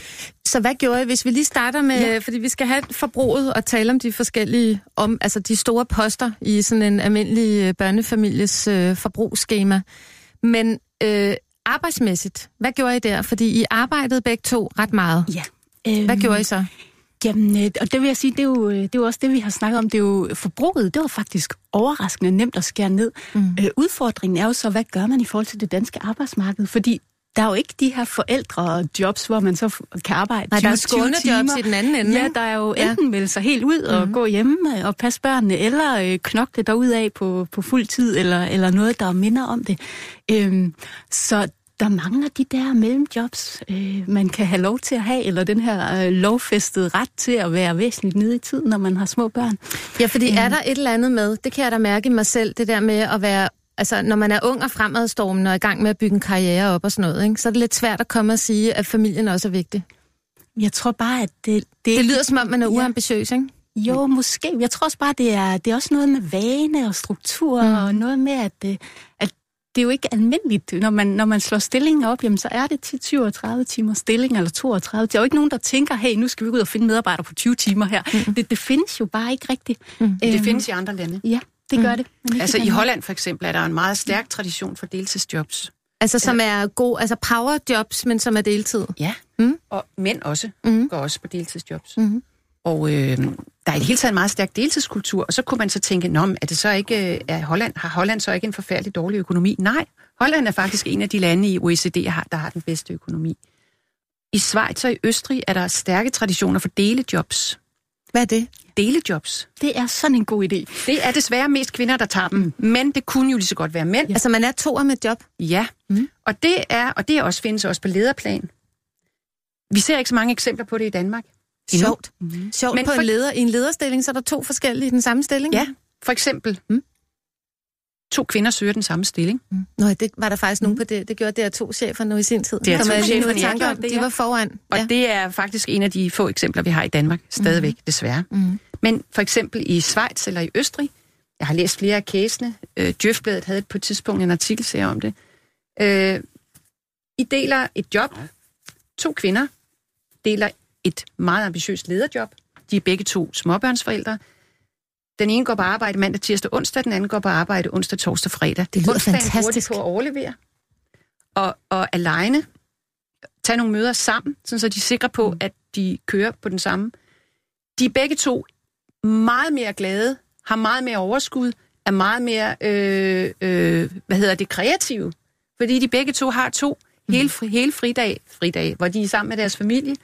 Så hvad gjorde I, hvis vi lige starter med, Ja. fordi vi skal have forbruget og tale om de forskellige, om, altså de store poster i sådan en almindelig børnefamilies øh, forbrugsskema. Men øh, arbejdsmæssigt, hvad gjorde I der? Fordi I arbejdede begge to ret meget. Ja. Hvad Øhm, gjorde I så? Jamen, og det vil jeg sige, det er, jo, det er jo også det, vi har snakket om. Det er jo forbruget, det var faktisk overraskende nemt at skære ned. Mm. Øh, udfordringen er jo så, hvad gør man i forhold til det danske arbejdsmarked? Fordi der er jo ikke de her forældrejobs, hvor man så kan arbejde Nej, der er tyve timer. skånejobs i den anden ende. Ja, der er jo enten ja. melde sig helt ud og mm. gå hjemme og passe børnene, eller øh, knokle derudad på, på fuld tid, eller, eller noget, der minder om det. Øhm, så der mangler de der mellemjobs, øh, man kan have lov til at have, eller den her øh, lovfæstede ret til at være væsentligt nede i tiden, når man har små børn. Ja, fordi øhm. er der et eller andet med, det kan jeg da mærke i mig selv, det der med at være, altså når man er ung og fremadstormende og i gang med at bygge en karriere op og sådan noget, ikke, så er det lidt svært at komme og sige, at familien også er vigtig. Jeg tror bare, at det... Det, det lyder som om, man er uambitiøs, ikke? Jo, måske. Jeg tror også bare, det er, det er også noget med vane og struktur, mm. og noget med, at, at det er jo ikke almindeligt. Når man, når man slår stillinger op, jamen, så er det ti til syvogtredive timer stilling, eller toogtredive. Der er jo ikke nogen, der tænker, hey, nu skal vi ud og finde medarbejdere på tyve timer her. Mm. Det, det findes jo bare ikke rigtigt. Mm. Det æm... findes i andre lande. Ja, det gør mm. det. Altså i Holland for eksempel er der en meget stærk tradition for deltidsjobs. Altså som er god, altså powerjobs, men som er deltid. Ja, mm. og mænd også mm. går også på deltidsjobs. Mm. Og øh, der er i det hele taget en meget stærk deltidskultur, og så kunne man så tænke, nå, er det så ikke, er Holland, har Holland så ikke en forfærdelig dårlig økonomi? Nej, Holland er faktisk en af de lande i O E C D, der har den bedste økonomi. I Schweiz og i Østrig er der stærke traditioner for delejobs. Hvad er det? Delejobs. Det er sådan en god idé. Det er desværre mest kvinder, der tager dem, men det kunne jo lige så godt være mænd. Ja. Altså man er toer med job? Ja, mm. og det er, og det er også, findes også på lederplan. Vi ser ikke så mange eksempler på det i Danmark. Sjovt. Mm. Sjovt men på for... en leder. I en lederstilling, så er der to forskellige i den samme stilling? Ja, for eksempel. Mm. To kvinder søger den samme stilling. Mm. Nå, det var der faktisk mm. nogen på det. Det gjorde D R to-chefer nu i sin tid. D R to-cheferne, ja. Om, de var foran. Og ja. Det er faktisk en af de få eksempler, vi har i Danmark. Stadigvæk, mm. desværre. Mm. Men for eksempel i Schweiz eller i Østrig, jeg har læst flere af casene. Øh, Djøfbladet havde på et tidspunkt en artikel om det. Øh, I deler et job. To kvinder deler et meget ambitiøst lederjob. De er begge to småbørnsforældre. Den ene går på arbejde mandag, tirsdag, onsdag. Den anden går på arbejde onsdag, torsdag, fredag. Det lyder Onsdagen fantastisk. På at overlevere. Og, og alene tage nogle møder sammen, så de er sikre på, mm. at de kører på den samme. De er begge to meget mere glade, har meget mere overskud, er meget mere, øh, øh, hvad hedder det, kreative. Fordi de begge to har to mm. hele, fri, hele fridag, fridag, hvor de er sammen med deres familie.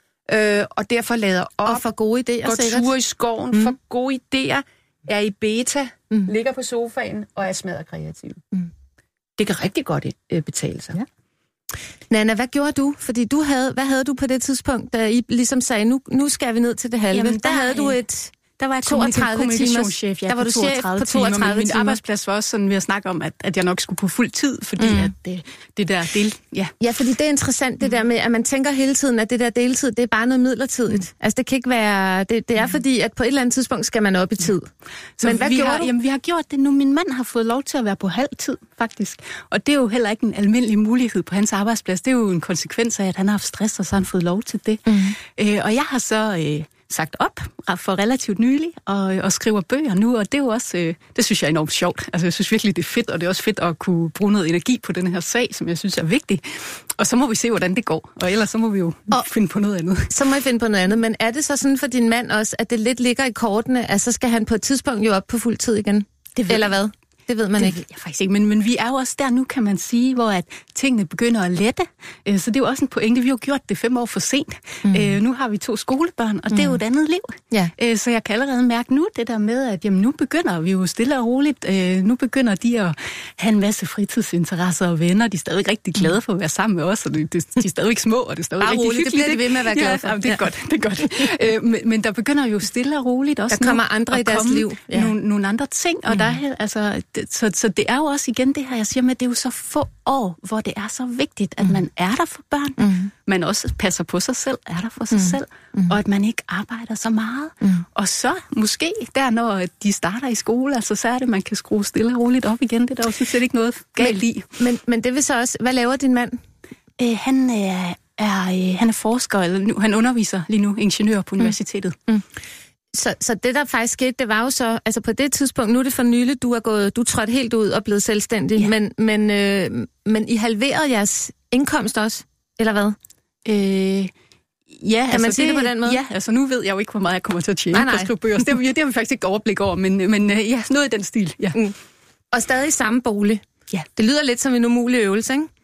Øh, og derfor lader op, og for gode idéer, går sikkert. ture i skoven, mm. for gode idéer, er i beta, mm. ligger på sofaen og er smadret kreativ. Mm. Det kan rigtig godt øh, betale sig. Ja. Nanna, hvad gjorde du? Fordi du havde, hvad havde du på det tidspunkt, da I ligesom sagde, nu, nu skal vi ned til det halve? Jamen, der, der havde du et... Der var jeg toogtredive kommunikationschef, ja, der var på du chef toogtredive på toogtredive timer, men min timer. arbejdsplads var også sådan, vi har snakket om, at, at jeg nok skulle på fuld tid, fordi mm. at det, det der del... Ja. ja, fordi det er interessant, det der med, at man tænker hele tiden, at det der deltid, det er bare noget midlertidigt. Mm. Altså, det kan ikke være... Det, det er fordi, at på et eller andet tidspunkt skal man op i tid. Så men hvad vi gjorde har, du? Jamen, vi har gjort det nu. Min mand har fået lov til at være på halv tid, faktisk. Og det er jo heller ikke en almindelig mulighed på hans arbejdsplads. Det er jo en konsekvens af, at han har haft stress, og så har han fået lov til det. Mm. Øh, og jeg har så... Øh, sagt op for relativt nylig, og, og skriver bøger nu, og det er jo også, øh, det synes jeg er enormt sjovt. Altså, jeg synes virkelig, det er fedt, og det er også fedt at kunne bruge noget energi på den her sag, som jeg synes er vigtig. Og så må vi se, hvordan det går, og ellers så må vi jo og finde på noget andet. Så må I finde på noget andet, men er det så sådan for din mand også, at det lidt ligger i kortene, at så skal han på et tidspunkt jo op på fuld tid igen? Det Eller hvad? Det ved man det ikke. Ved jeg faktisk ikke, men, men vi er jo også der nu, kan man sige, hvor at tingene begynder at lette. Øh, så det er jo også en pointe. Vi har jo gjort det fem år for sent. Mm. Øh, nu har vi to skolebørn, og mm. det er jo et andet liv. Ja. Øh, så jeg kan allerede mærke nu det der med, at jamen, nu begynder vi jo stille og roligt. Øh, nu begynder de at have en masse fritidsinteresser og venner. De er stadig rigtig glade for at være sammen med os, og de, de, de er stadig små, og det er stadig Bare rigtig roligt, hyggeligt. Det bliver de ved med at være glade for. Ja, det er ja. godt, det er godt. øh, men, men der begynder jo stille og roligt også der kommer andre i deres liv. Ja. Nogle, nogle andre ting, og mm. der er, altså, det, så, så det er jo også igen det her, jeg siger med, det er jo så få år, hvor det er så vigtigt, at mm. man er der for børn, mm. man også passer på sig selv, er der for sig mm. selv, mm. og at man ikke arbejder så meget. Mm. Og så måske der, når de starter i skole, altså så er det, man kan skrue stille og roligt op igen. Det er der jo sådan set ikke noget galt men, i. Men, men det vil så også, hvad laver din mand? Øh, han, er, er, øh, han er forsker, eller nu, han underviser lige nu, ingeniør på universitetet. Mm. Mm. Så, så det, der faktisk skete, det var jo så, altså på det tidspunkt, nu er det for nylig, du er gået, du trådt helt ud og blevet selvstændig, ja. men, men, øh, men I halverede jeres indkomst også, eller hvad? Øh, ja, kan man altså sige det, det på den måde? Ja, altså nu ved jeg jo ikke, hvor meget jeg kommer til at tjene nej, nej. på at skrive bøger. Det, det har vi faktisk ikke overblik over, men, men ja, noget i den stil, ja. Mm. Og stadig samme bolig. Ja. Det lyder lidt som en umulig øvelse, ikke?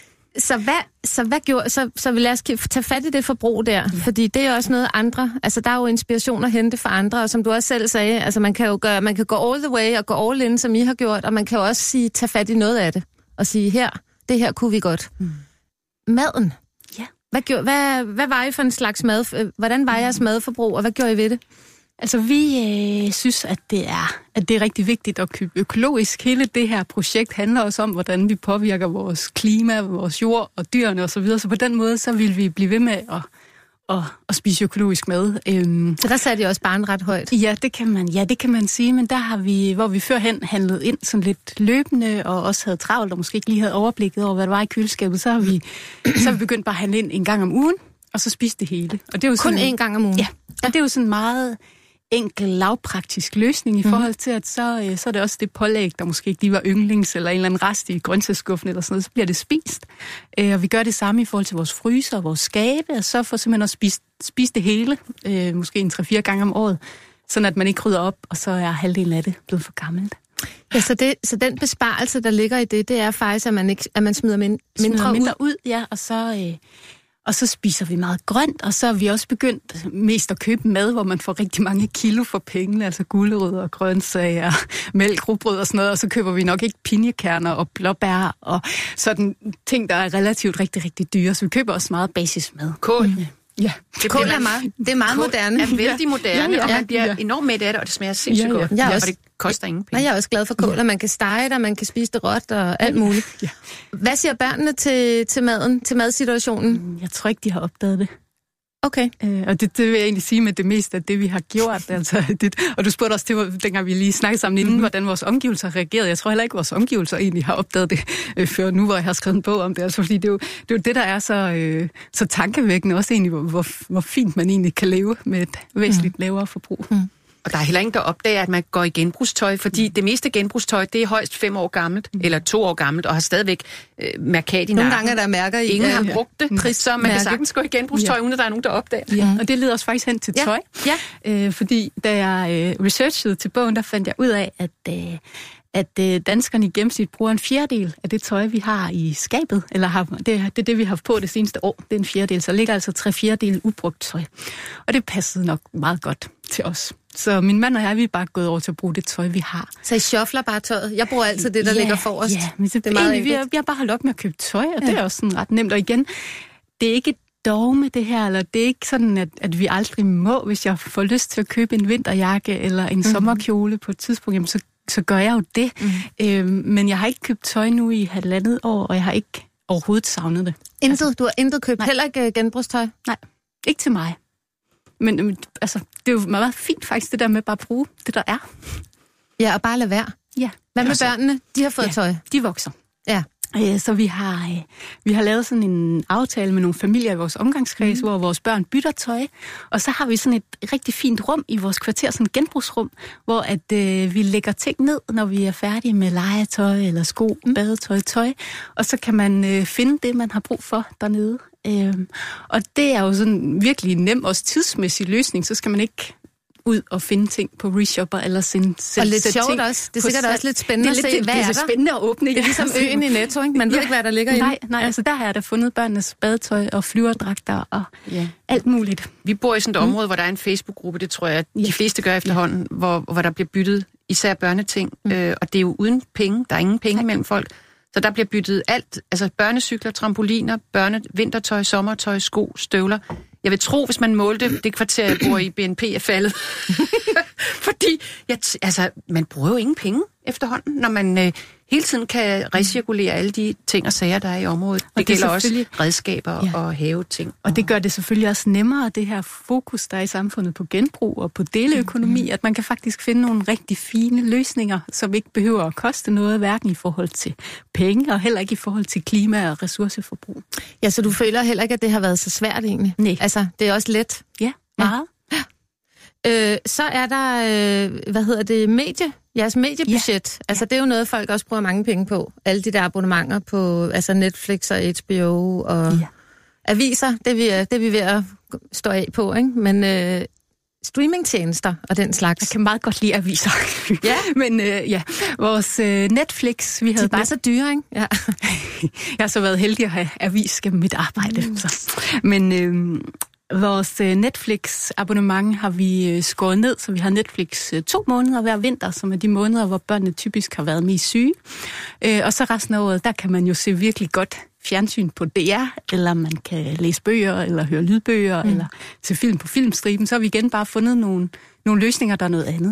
Så hvad, så hvad gjorde, så, så lad os tage fat i det forbrug der, ja. Fordi det er også noget andre, altså der er jo inspiration at hente for andre, og som du også selv sagde, altså man kan jo gøre, man kan gå all the way og gå all in, som I har gjort, og man kan jo også sige, tage fat i noget af det, og sige, her, det her kunne vi godt. Mm. Maden. Ja. Hvad, gjorde, hvad, hvad var I for en slags mad, hvordan var jeres madforbrug, og hvad gjorde I ved det? Altså, vi øh, synes, at det, er, at det er rigtig vigtigt at købe økologisk. Hele det her projekt handler også om, hvordan vi påvirker vores klima, vores jord og dyrene osv. Så, videre. Så på den måde, så vil vi blive ved med at, at, at spise økologisk mad. Øhm, så der satte I også barn ret højt? Ja, det kan man, ja, det kan man sige, men der har vi, hvor vi førhen handlede ind sådan lidt løbende, og også havde travlt, og måske ikke lige havde overblikket over, hvad der var i køleskabet, så har vi, så har vi begyndt bare at handle ind en gang om ugen, og så spise det hele. Og det er jo kun sådan, en gang om ugen? Ja, og det er jo sådan meget enkel, lavpraktisk løsning i mm. forhold til, at så, så er det også det pålæg, der måske ikke lige var yndlings, eller en eller anden rest i grøntsagsskuffen eller sådan noget, så bliver det spist. Øh, og vi gør det samme i forhold til vores fryser og vores skabe, og så får simpelthen også spist, spist det hele, øh, måske en tre-fire gange om året, sådan at man ikke rydder op, og så er halvdelen af det blevet for gammelt. Ja, så, det, så den besparelse, der ligger i det, det er faktisk, at man, ikke, at man smider min, mindre, smider mindre ud. ud. Ja, og så... Øh, Og så spiser vi meget grønt, og så har vi også begyndt mest at købe mad, hvor man får rigtig mange kilo for pengene, altså gulerødder, grøntsager, mælk, rugbrød og sådan noget, og så køber vi nok ikke pinjekerner og blåbær og sådan ting, der er relativt rigtig, rigtig dyre, så vi køber også meget basismad. Kål. Mm. Ja. Det Kål er meget, det er meget moderne. er vældig moderne, ja, ja, ja. Og man bliver ja. enormt mæt af det, og det smager sindssygt ja, ja. godt. Jeg ja, også, og det koster ingen penge. Jeg er også glad for kål, ja. Og man kan stege det, man kan spise det råt og alt muligt. Ja. Hvad siger børnene til, til maden, til madsituationen? Jeg tror ikke, de har opdaget det. Okay. Øh, og det, det vil jeg egentlig sige med det meste af det, vi har gjort. Altså, det, og du spurgte også til, dengang vi lige snakkede sammen inden, mm-hmm. hvordan vores omgivelser reagerede. Jeg tror heller ikke, vores omgivelser egentlig har opdaget det øh, før nu, hvor jeg har skrevet en bog om det. Altså, fordi det er jo det, er jo det der er så, øh, så tankevækkende også egentlig, hvor, hvor, hvor fint man egentlig kan leve med et væsentligt mm. lavere forbrug. Mm. Og der er heller ingen, der opdager, at man går i genbrugstøj, fordi mm. det meste genbrugstøj, det er højst fem år gammelt, mm. eller to år gammelt, og har stadigvæk øh, mærkat i Nogle nakken. gange er der mærker i. Ingen ja, har ja. brugt det, trist, så man mærke. Kan sagtens gå i genbrugstøj, ja. Uden at der er nogen, der opdager det. Ja. Og det leder os faktisk hen til tøj. Ja. Ja. Øh, fordi da jeg øh, researchede til bogen, der fandt jeg ud af, at... Øh, at øh, danskerne i gennemsnit bruger en fjerdedel af det tøj, vi har i skabet, eller har, det, det er det, vi har haft på det seneste år, det er en fjerdedel, så ligger altså tre fjerdedel ubrugt tøj. Og det passede nok meget godt til os. Så min mand og jeg, vi er bare gået over til at bruge det tøj, vi har. Så I shuffler bare tøjet? Jeg bruger altid det, der ja, ligger forrest. Ja, men det, det er meget egentlig, vi, har, vi har bare holdt op med at købe tøj, og ja. Det er også sådan ret nemt. Og igen, det er ikke et dogme, det her, eller det er ikke sådan, at, at vi aldrig må, hvis jeg får lyst til at købe en vinterjakke eller en mm-hmm. sommerkjole på et tidspunkt, jamen, så så gør jeg jo det. Mm. Øhm, men jeg har ikke købt tøj nu i halvandet år, og jeg har ikke overhovedet savnet det. Intet? Altså, du har intet købt? Nej. Heller ikke genbrugstøj? Nej, ikke til mig. Men øhm, altså, det er jo meget fint faktisk, det der med bare at bruge det, der er. Ja, og bare lade være. Ja. Hvad med børnene? De har fået ja, tøj? De vokser. Ja. Så vi har, vi har lavet sådan en aftale med nogle familier i vores omgangskreds, mm. hvor vores børn bytter tøj. Og så har vi sådan et rigtig fint rum i vores kvarter, sådan et genbrugsrum, hvor at, øh, vi lægger ting ned, når vi er færdige med legetøj eller sko, mm. badetøj, tøj. Og så kan man øh, finde det, man har brug for dernede. Øhm, og det er jo sådan virkelig en nem, også tidsmæssig løsning. Så skal man ikke ud og finde ting på reshopper eller sende selv. Og lidt sjovt også. Det er sikkert også lidt spændende at se, lidt, hvad det er, er der? Spændende at åbne. Det er ligesom øen i Netto, ikke? Man ved ja. Ikke, hvad der ligger nej, inde. Nej, altså der har jeg da fundet børnenes badetøj og flyverdragter og ja. Alt muligt. Vi bor i sådan et område, mm. hvor der er en Facebook-gruppe, det tror jeg, de ja. Fleste gør efterhånden, ja. hvor, hvor der bliver byttet især børneting, mm. øh, og det er jo uden penge. Der er ingen penge mellem folk. Så der bliver byttet alt, altså børnecykler, trampoliner, børne, vintertøj, sommertøj, sko, støvler. Jeg vil tro, hvis man målte det kvarter, jeg bor i, B N P er faldet. Fordi, jeg t- altså, man bruger jo ingen penge efterhånden, når man øh, hele tiden kan recirkulere alle de ting og sager, der er i området. Det, det gælder også redskaber ja. og haveting. Og det gør det selvfølgelig også nemmere, det her fokus, der er i samfundet på genbrug og på deleøkonomi, mm. at man kan faktisk finde nogle rigtig fine løsninger, som ikke behøver at koste noget, hverken i forhold til penge og heller ikke i forhold til klima- og ressourceforbrug. Ja, så du føler heller ikke, at det har været så svært egentlig? Nej. Altså, det er også let? Ja, meget. Ja. Øh, så er der, øh, hvad hedder det, medie, jeres mediebudget. Ja. Altså, det er jo noget, folk også bruger mange penge på. Alle de der abonnementer på altså Netflix og H B O og ja. aviser, det er, vi, det er vi ved at stå af på, ikke? Men øh, streamingtjenester og den slags. Jeg kan meget godt lide aviser. Ja. Men øh, ja, vores øh, Netflix, vi havde... De er bare net... så dyre, ikke? Ja. Jeg har så været heldig at have avis gennem mit arbejde. Mm. Så. Men... Øh, Vores Netflix-abonnement har vi skåret ned, så vi har Netflix to måneder hver vinter, som er de måneder, hvor børnene typisk har været mest syge. Og så resten af året, der kan man jo se virkelig godt fjernsyn på D R, eller man kan læse bøger, eller høre lydbøger, mm. eller se film på Filmstriben. Så har vi igen bare fundet nogle, nogle løsninger, der er noget andet.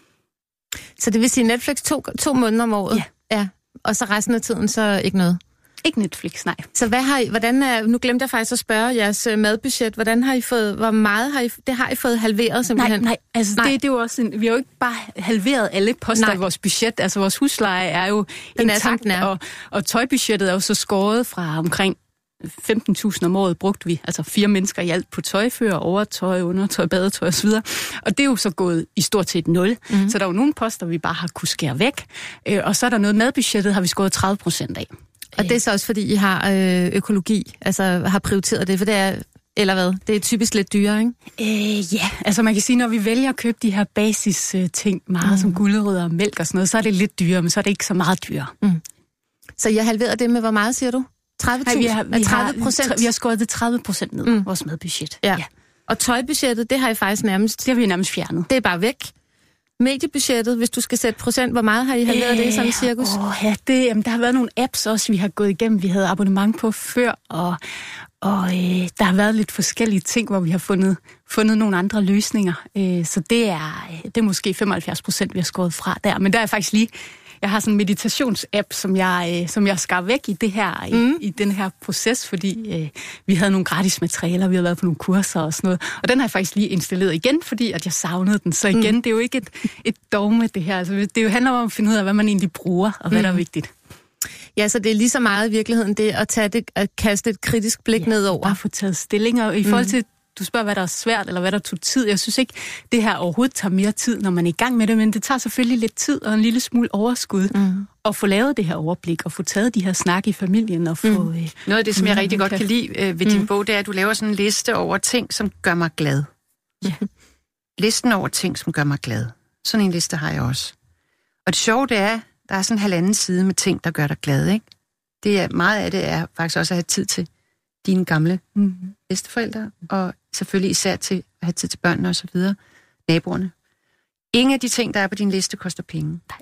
Så det vil sige Netflix to, to måneder om året? Ja. Ja. Og så resten af tiden så ikke noget? Ikke Netflix, nej. Så hvad har I, hvordan er, nu glemte jeg faktisk at spørge jeres madbudget, hvordan har I fået, hvor meget har I, det har I fået halveret simpelthen? Nej, nej, altså nej. Det, det er jo også, en, vi har jo ikke bare halveret alle poster nej. i vores budget, altså vores husleje er jo den intakt, er, og, og tøjbudgettet er jo så skåret fra omkring femten tusind om året brugte vi, altså fire mennesker i alt på tøjfører, overtøj, undertøj, badetøj osv. Og det er jo så gået i stort set nul. Mm. Så der er jo nogle poster, vi bare har kunne skære væk, og så er der noget madbudgettet, har vi skåret tredive procent af. Og det er så også, fordi I har øh, økologi, altså har prioriteret det, for det er, eller hvad, det er typisk lidt dyrere, ikke? Øh, ja, altså man kan sige, når vi vælger at købe de her basis-ting, meget mm. som gulerødder og mælk og sådan noget, så er det lidt dyrere, men så er det ikke så meget dyrere. Mm. Så I har halveret det med, hvor meget siger du? tredive tusind? Nej, vi har, vi tredive procent? Har, vi har skåret det tredive procent ned, mm. vores madbudget. Ja. Ja. Og tøjbudgettet, det har I faktisk nærmest... Det har vi nærmest fjernet. Det er bare væk. Mediebudgettet, hvis du skal sætte procent, hvor meget har I halveret øh, det i sådan en cirkus? Åh, ja, det, jamen, der har været nogle apps også, vi har gået igennem. Vi havde abonnement på før, og, og øh, der har været lidt forskellige ting, hvor vi har fundet, fundet nogle andre løsninger. Øh, så det er, det er måske femoghalvfjerds procent, vi har skåret fra der. Men der er faktisk lige... Jeg har sådan en meditationsapp, som jeg, som jeg skar væk i, det her, mm. i, i den her proces, fordi øh, vi havde nogle gratis materialer, vi havde været på nogle kurser og sådan noget. Og den har jeg faktisk lige installeret igen, fordi at jeg savnede den. Så igen, mm. det er jo ikke et, et dogme, det her. Altså, det jo handler om at finde ud af, hvad man egentlig bruger, og hvad mm. der er vigtigt. Ja, så det er lige så meget i virkeligheden det at, tage det, at kaste et kritisk blik ja, nedover. Bare få taget stillinger. I forhold til, du spørger, hvad der er svært, eller hvad der tog tid. Jeg synes ikke, det her overhovedet tager mere tid, når man er i gang med det, men det tager selvfølgelig lidt tid og en lille smule overskud mm. at få lavet det her overblik, og få taget de her snakke i familien, og få... Mm. Øh, Noget af det, som jeg rigtig godt kan lide øh, ved mm. din bog, det er, at du laver sådan en liste over ting, som gør mig glad. Ja. Listen over ting, som gør mig glad. Sådan en liste har jeg også. Og det sjove, det er, der er sådan en halvanden side med ting, der gør dig glad, ikke? Det er, meget af det er faktisk også at have tid til dine gamle mm. bedsteforældre, og selvfølgelig især til at have tid til børnene og så videre, naboerne. Ingen af de ting, der er på din liste, koster penge. Nej.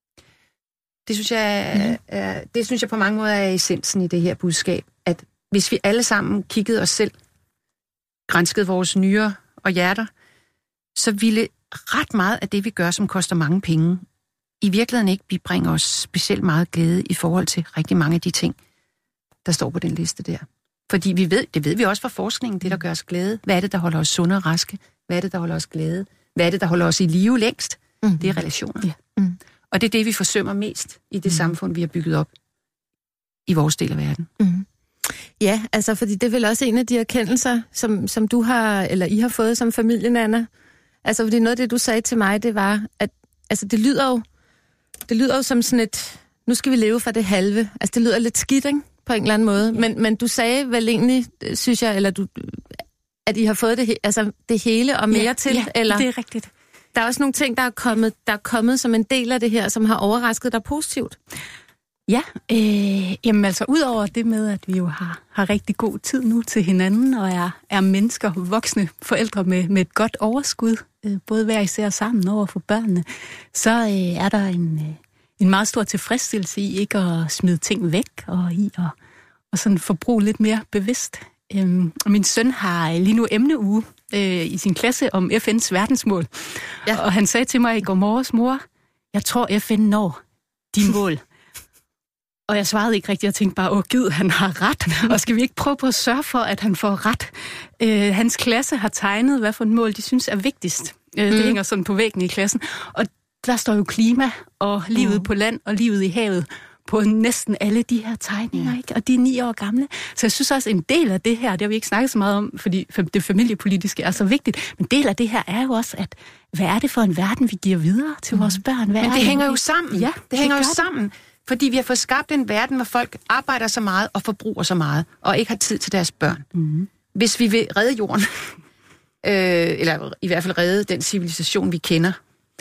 Det synes jeg, mm. er, det synes jeg på mange måder er essensen i det her budskab, at hvis vi alle sammen kiggede os selv, granskede vores nyrer og hjerter, så ville ret meget af det, vi gør, som koster mange penge, i virkeligheden ikke bibringe os specielt meget glæde i forhold til rigtig mange af de ting, der står på den liste der. Fordi vi ved, det ved vi også fra forskningen, det der gør os glæde. Hvad er det, der holder os sunde og raske? Hvad er det, der holder os glæde? Hvad er det, der holder os i live længst? Mm. Det er relationer. Ja. Mm. Og det er det, vi forsømmer mest i det mm. samfund, vi har bygget op i vores del af verden. Mm. Ja, altså fordi det er vel også en af de erkendelser, som, som du har, eller I har fået som familien, Anna. Altså fordi noget af det, du sagde til mig, det var, at altså, det lyder jo, det lyder jo som sådan et, nu skal vi leve for det halve. Altså det lyder lidt skidt, ikke? På en eller anden måde. Ja. Men, men du sagde vel egentlig, synes jeg, eller du, at I har fået det, altså det hele og mere ja, til? Ja, eller? Det er rigtigt. Der er også nogle ting, der er, kommet, der er kommet som en del af det her, som har overrasket dig positivt. Ja, øh, jamen altså udover det med, at vi jo har, har rigtig god tid nu til hinanden, og er, er mennesker, voksne forældre med, med et godt overskud, øh, både hver især sammen over for børnene, så øh, er der en... Øh, en meget stor tilfredsstillelse i ikke at smide ting væk, og i at og sådan forbruge lidt mere bevidst. Øhm, og min søn har lige nu emneuge øh, i sin klasse om F N's verdensmål. Ja. Og han sagde til mig i går morges, mor, jeg tror F N når de mål. Og jeg svarede ikke rigtigt. Jeg tænkte bare, åh gud, han har ret. Og skal vi ikke prøve på at sørge for, at han får ret? Øh, hans klasse har tegnet, hvad for et mål de synes er vigtigst. Øh, det mm. hænger sådan på væggen i klassen. Og der står jo klima og livet mm. på land og livet i havet på næsten alle de her tegninger, ikke? Og de er ni år gamle. Så jeg synes også, en del af det her, det har vi ikke snakket så meget om, fordi det familiepolitiske er så vigtigt, men del af det her er jo også, at hvad er det for en verden, vi giver videre til vores børn? Hvad men det er hænger det? jo sammen. Ja, det hænger jo sammen, fordi vi har fået skabt en verden, hvor folk arbejder så meget og forbruger så meget, og ikke har tid til deres børn. Mm. Hvis vi vil redde jorden, øh, eller i hvert fald redde den civilisation, vi kender,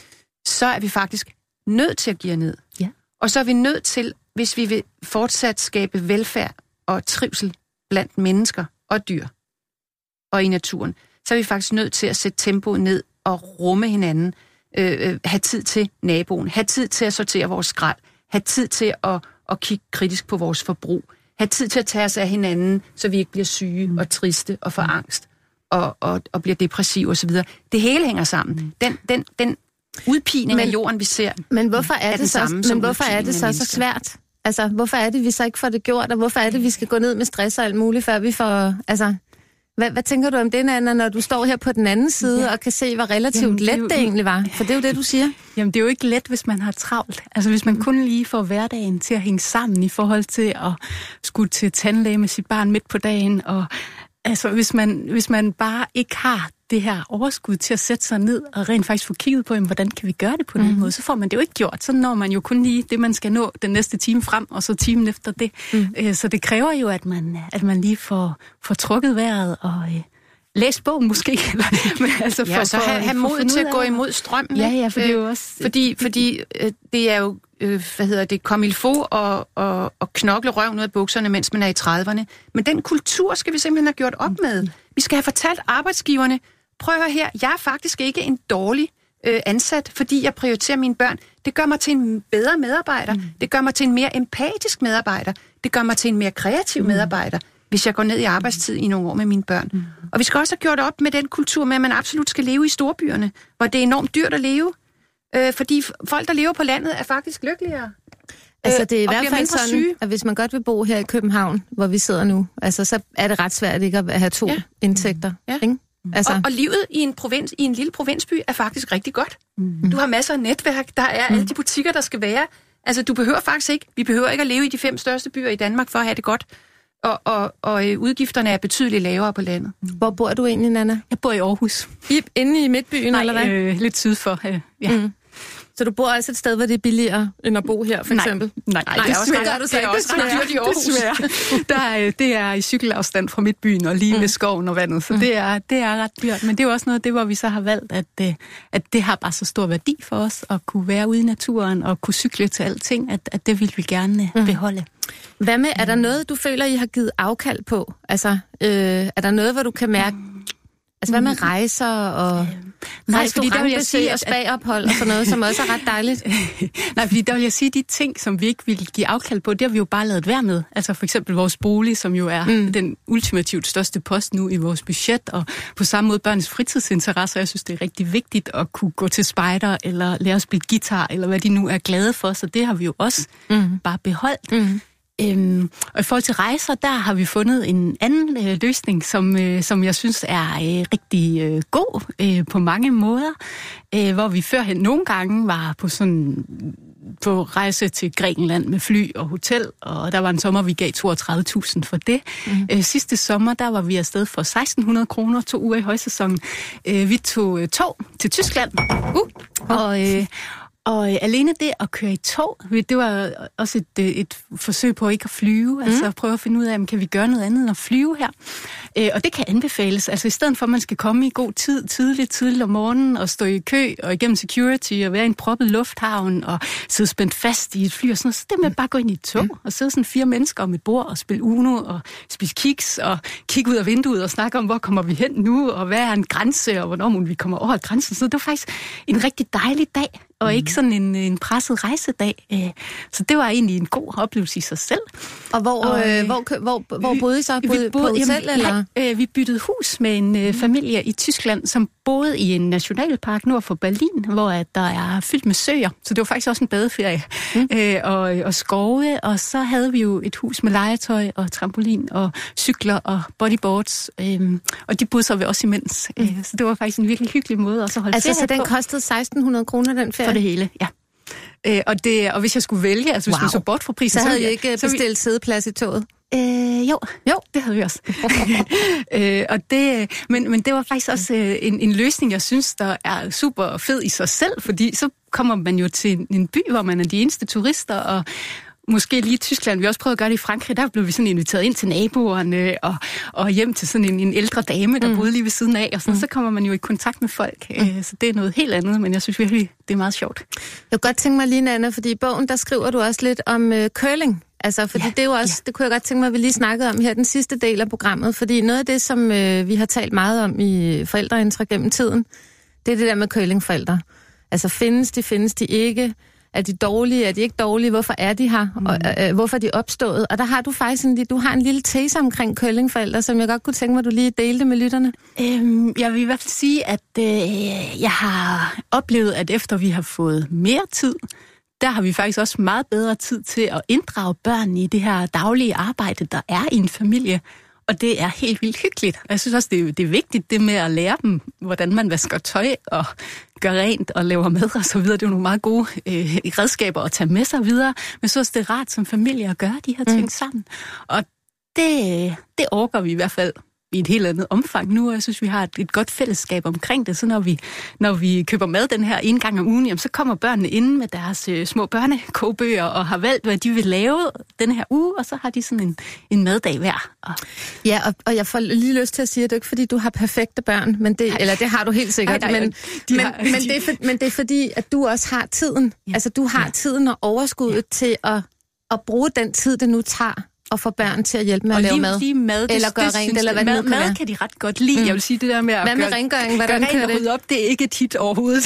så er vi faktisk nødt til at give ned. Ja. Og så er vi nødt til, hvis vi vil fortsat skabe velfærd og trivsel blandt mennesker og dyr og i naturen, så er vi faktisk nødt til at sætte tempoet ned og rumme hinanden, øh, have tid til naboen, have tid til at sortere vores skrald, have tid til at, at kigge kritisk på vores forbrug, have tid til at tage os af hinanden, så vi ikke bliver syge mm. og triste og får angst og, og, og bliver depressive osv. Det hele hænger sammen. Den, den, den udpining men, af jorden, vi ser, men hvorfor er, er det så, samme, men hvorfor er det så, så svært? Altså, hvorfor er det, vi så ikke får det gjort, og hvorfor er det, vi skal gå ned med stress og alt muligt, før vi får... Altså, hvad, hvad tænker du om det, Anna, når du står her på den anden side ja. og kan se, hvor relativt Jamen, det let jo... det egentlig var? For det er jo det, du siger. Jamen, det er jo ikke let, hvis man har travlt. Altså, hvis man kun lige får hverdagen til at hænge sammen i forhold til at skulle til tandlæge med sit barn midt på dagen, og altså, hvis man, hvis man bare ikke har det her overskud til at sætte sig ned og rent faktisk få kigget på, jamen, hvordan kan vi gøre det på den mm. måde, så får man det jo ikke gjort. Så når man jo kun lige det, man skal nå den næste time frem, og så timen efter det. Mm. Så det kræver jo, at man, at man lige får, får trukket vejret og øh, læst bogen måske. Men altså for, ja, så have, have mod til at gå imod strømmen. Ja, ja, for det er jo også... Fordi, fordi øh, det er jo, øh, hvad hedder det, comme il faut og, og, og knokle røven ud af bukserne, mens man er i trediverne. Men den kultur skal vi simpelthen have gjort op med. Vi skal have fortalt arbejdsgiverne, prøv at høre her, jeg er faktisk ikke en dårlig øh, ansat, fordi jeg prioriterer mine børn. Det gør mig til en bedre medarbejder. Mm. Det gør mig til en mere empatisk medarbejder. Det gør mig til en mere kreativ mm. medarbejder, hvis jeg går ned i arbejdstid i nogle år med mine børn. Mm. Og vi skal også have gjort op med den kultur med, at man absolut skal leve i storbyerne, hvor det er enormt dyrt at leve. Øh, fordi folk, der lever på landet, er faktisk lykkeligere. Altså det er i hvert fald sådan, syge. At hvis man godt vil bo her i København, hvor vi sidder nu, altså så er det ret svært ikke at have to ja. indtægter, ja. ikke? Altså. Og, og livet i en, provins, i en lille provinsby er faktisk rigtig godt. Mm. Du har masser af netværk, der er mm. alle de butikker, der skal være. Altså, du behøver faktisk ikke, vi behøver ikke at leve i de fem største byer i Danmark for at have det godt. Og, og, og øh, udgifterne er betydeligt lavere på landet. Hvor bor du egentlig, Nanna? Jeg bor i Aarhus. I, inde i midtbyen, Nej, eller hvad? Øh, lidt syd for, øh, ja. Mm. Så du bor altså et sted, hvor det er billigere end at bo her, for nej, eksempel? Nej, nej, nej det, det, gør du så ikke. Det er også ret dyrt i Aarhus. Der er, det er i cykelafstand fra midtbyen og lige mm. ved skoven og vandet, så mm. det, er, det er ret dyrt. Men det er jo også noget af det, hvor vi så har valgt, at, at det har bare så stor værdi for os, at kunne være ude i naturen og kunne cykle til alting, at, at det vil vi gerne mm. beholde. Hvad med, er der noget, du føler, I har givet afkald på? Altså, øh, er der noget, hvor du kan mærke... Altså, hvad med rejser og Nej, fordi der vil jeg sige, og spagophold og sådan noget, som også er ret dejligt? Nej, fordi der vil jeg sige, de ting, som vi ikke vil give afkald på, det har vi jo bare lavet være med. Altså for eksempel vores bolig, som jo er mm. den ultimativt største post nu i vores budget, og på samme måde børns fritidsinteresser. Jeg synes, det er rigtig vigtigt at kunne gå til spejder, eller lære at spille guitar, eller hvad de nu er glade for, så det har vi jo også mm. bare beholdt. Mm. Øhm, og i forhold til rejser, der har vi fundet en anden øh, løsning, som, øh, som jeg synes er øh, rigtig øh, god øh, på mange måder, øh, hvor vi førhen nogle gange var på sådan på rejse til Grækenland med fly og hotel, og der var en sommer, vi gav toogtredive tusind for det. Mm. Øh, sidste sommer, der var vi afsted for seksten hundrede kroner, to uger i højsæsonen. Øh, vi tog øh, tog til Tyskland, uh, og... Øh, Og øh, alene det at køre i tog, det var også et, et forsøg på ikke at flyve, mm. altså at prøve at finde ud af, om kan vi gøre noget andet end at flyve her. Øh, og det kan anbefales, altså i stedet for, at man skal komme i god tid, tidligt, tidligt om morgenen, og stå i kø, og igennem security, og være i en proppet lufthavn, og sidde spændt fast i et fly, og sådan noget, så det med bare gå ind i et tog, mm. og sidde sådan fire mennesker om et bord, og spille Uno, og spise kiks, og kigge ud af vinduet, og snakke om, hvor kommer vi hen nu, og hvad er en grænse, og hvornår må vi kommer over grænsen. Så det var faktisk en rigtig dejlig dag. og mm. ikke sådan en, en presset rejsedag. Så det var egentlig en god oplevelse i sig selv. Og hvor, og, øh, hvor, hvor, hvor boede I så? Boede, vi boede, på hotel, jamen, eller? Nej, øh, vi byttede hus med en øh, familie i Tyskland, som boede i en nationalpark nord for Berlin, hvor at der er fyldt med søer. Så det var faktisk også en badeferie. Mm. Øh, og, og skove, og så havde vi jo et hus med legetøj og trampolin og cykler og bodyboards. Øh, og de boede så ved os imens. Mm. Øh, så det var faktisk en virkelig hyggelig måde at så holde altså, ferie på. Så den kostede seksten hundrede kroner, den ferie? For det hele, ja. Øh, og, det, og hvis jeg skulle vælge, altså hvis wow. man så bort fra prisen... Så havde så I ikke bestilt vi... sædeplads i toget? Øh, jo, jo, det havde vi også. øh, og det, men, men det var faktisk også øh, en, en løsning, jeg synes, der er super fed i sig selv, fordi så kommer man jo til en, en by, hvor man er de eneste turister, og måske lige i Tyskland, vi også prøvede at gøre det i Frankrig, der blev vi sådan inviteret ind til naboerne og, og hjem til sådan en, en ældre dame, der mm. boede lige ved siden af, og sådan, mm. så kommer man jo i kontakt med folk. Mm. Så det er noget helt andet, men jeg synes virkelig, det er meget sjovt. Jeg kunne godt tænke mig lige, Anna, fordi i bogen, der skriver du også lidt om øh, curling. Altså, fordi ja, det er jo også, ja. det kunne jeg godt tænke mig, at vi lige snakkede om her, den sidste del af programmet, fordi noget af det, som øh, vi har talt meget om i Forældreintra gennem tiden, det er det der med curlingforældre. Altså, findes de, findes de ikke? Er de dårlige? Er de ikke dårlige? Hvorfor er de her? Mm. Og, øh, hvorfor er de opstået? Og der har du faktisk en, du har en lille tese omkring curlingforældre, som jeg godt kunne tænke mig, at du lige delte med lytterne. Øhm, jeg vil i hvert fald sige, at øh, jeg har oplevet, at efter vi har fået mere tid, der har vi faktisk også meget bedre tid til at inddrage børn i det her daglige arbejde, der er i en familie. Og det er helt vildt hyggeligt. Jeg synes også, det er, det er vigtigt, det med at lære dem, hvordan man vasker tøj og gør rent og laver mad og så videre. Det er jo nogle meget gode øh, redskaber at tage med sig videre. Men så er det rart som familie at gøre de her ting mm. sammen. Og det, det orker vi i hvert fald i et helt andet omfang nu, og jeg synes, vi har et, et godt fællesskab omkring det. Så når vi, når vi køber mad den her en gang om ugen, jamen, så kommer børnene ind med deres øh, små børnekogebøger og har valgt, hvad de vil lave den her uge, og så har de sådan en, en maddag hver. Og... Ja, og, og jeg får lige lyst til at sige, at det er ikke fordi, du har perfekte børn, men det, eller det har du helt sikkert, nej, nej, men, de men, har, men, de... det er for, men det er fordi, at du også har tiden. Ja. Altså, du har ja. tiden og overskuddet ja. til at, at bruge den tid, det nu tager, og få børn til at hjælpe med og at lave mad. Lige mad det, eller gøre det, rent, eller hvad mad, det nu kan mad være. kan de ret godt lide. Mm. Jeg vil sige det der med at hvad med gøre, rengøring, hvordan gøre kører rent og rydde op, det er ikke tit overhovedet.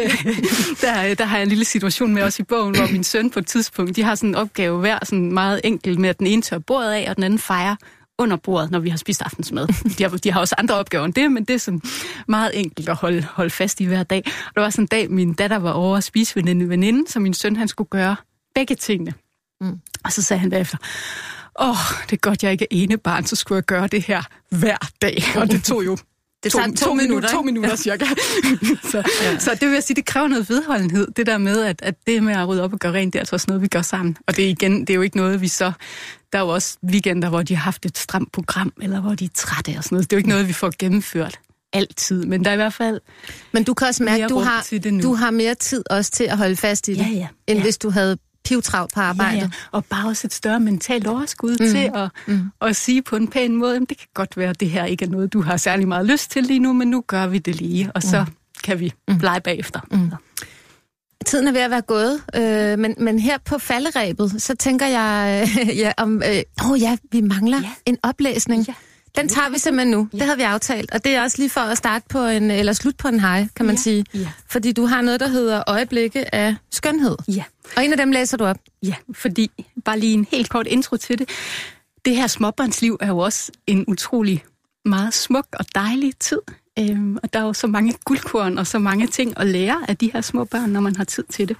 der, der har jeg en lille situation med også i bogen, hvor min søn på et tidspunkt, de har sådan en opgave hver, sådan meget enkelt med, at den ene tør bordet af, og den anden fejrer under bordet, når vi har spist aftensmad. De har, de har også andre opgaver end det, men det er sådan meget enkelt at holde, holde fast i hver dag. Og der var sådan en dag, min datter var over at spise ved en veninde, så min søn han skulle gøre begge tingene. Mm. Og så sagde han derefter, åh, oh, det er godt, jeg ikke er ene barn, så skulle jeg gøre det her hver dag. Og det tog jo det to, to, to minutter, to minutter cirka. så, ja. så det vil jeg sige, det kræver noget vedholdenhed, det der med, at, at det med at rydde op og gøre rent, det er altså også noget, vi gør sammen. Og det er, igen, det er jo ikke noget, vi så... Der er jo også weekender, hvor de har haft et stramt program, eller hvor de er trætte og sådan noget. Det er jo ikke noget, vi får gennemført altid, men der er i hvert fald... Men du kan også mærke, at du har, du har mere tid også til at holde fast i det, ja, ja, end ja. hvis du havde pivtravlt på arbejde. Ja, ja. Og bare også et større mentalt overskud mm. til at, mm. at sige på en pæn måde, det kan godt være, at det her ikke er noget, du har særlig meget lyst til lige nu, men nu gør vi det lige, og så mm. kan vi mm. blege bagefter. Mm. Tiden er ved at være gået, øh, men, men her på falderebet, så tænker jeg øh, ja, om, øh, oh ja, vi mangler ja. en oplæsning. Ja. Den tager vi simpelthen nu. Ja. Det havde vi aftalt. Og det er også lige for at starte på en, eller slutte på en hej, kan man ja. sige. Ja. Fordi du har noget, der hedder Øjeblikke af skønhed. Ja. Og en af dem læser du op. Ja, fordi, bare lige en helt kort intro til det. Det her småbørnsliv er jo også en utrolig meget smuk og dejlig tid. Øhm, og der er jo så mange guldkorn og så mange ting at lære af de her små børn, når man har tid til det.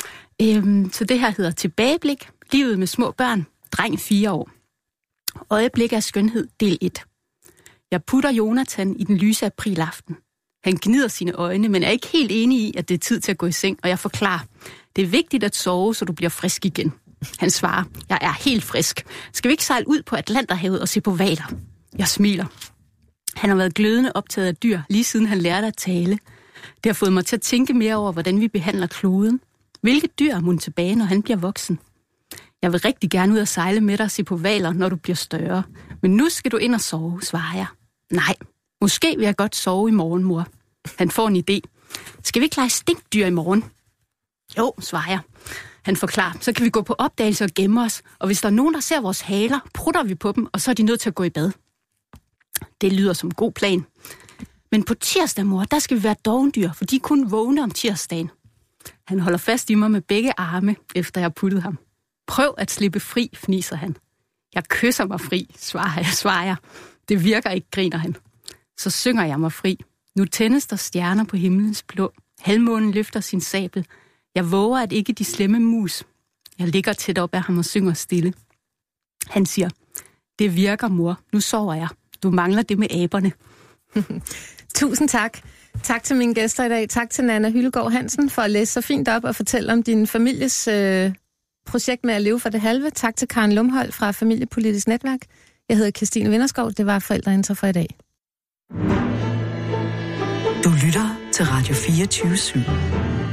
Øhm, så det her hedder Tilbageblik. Livet med små børn. Dreng fire år. Øjeblik af skønhed, del et. Jeg putter Jonathan i den lyse aprilaften. Han gnider sine øjne, men er ikke helt enig i, at det er tid til at gå i seng, og jeg forklarer, det er vigtigt at sove, så du bliver frisk igen. Han svarer, jeg er helt frisk. Skal vi ikke sejle ud på Atlanterhavet og se på hvaler? Jeg smiler. Han har været glødende optaget af dyr, lige siden han lærte at tale. Det har fået mig til at tænke mere over, hvordan vi behandler kloden. Hvilke dyr er mun tilbage, når han bliver voksen? Jeg vil rigtig gerne ud og sejle med dig og se på hvaler, når du bliver større. Men nu skal du ind og sove, svarer jeg. Nej, måske vil jeg godt sove i morgen, mor. Han får en idé. Skal vi ikke lege stinkdyr i morgen? Jo, svarer jeg. Han forklarer, så kan vi gå på opdagelse og gemme os, og hvis der er nogen, der ser vores haler, prutter vi på dem, og så er de nødt til at gå i bad. Det lyder som god plan. Men på tirsdag, mor, der skal vi være dovendyr, for de er kun vågne om tirsdagen. Han holder fast i mig med begge arme, efter jeg har puttet ham. Prøv at slippe fri, fniser han. Jeg kysser mig fri, svarer jeg, svarer jeg. Det virker ikke, griner han. Så synger jeg mig fri. Nu tændes der stjerner på himlens blå. Halvmånen løfter sin sabel. Jeg våger at ikke de slemme mus. Jeg ligger tæt op af ham og synger stille. Han siger, det virker, mor. Nu sover jeg. Du mangler det med aberne. Tusind tak. Tak til mine gæster i dag. Tak til Nanna Hyllegaard Hansen for at læse så fint op og fortælle om din families øh, projekt med at leve for det halve. Tak til Karen Lumholdt fra Familiepolitisk Netværk. Jeg hedder Kirstine Vinderskov. Det var Forældreintra for i dag. Du lytter til Radio fireogtyve syv.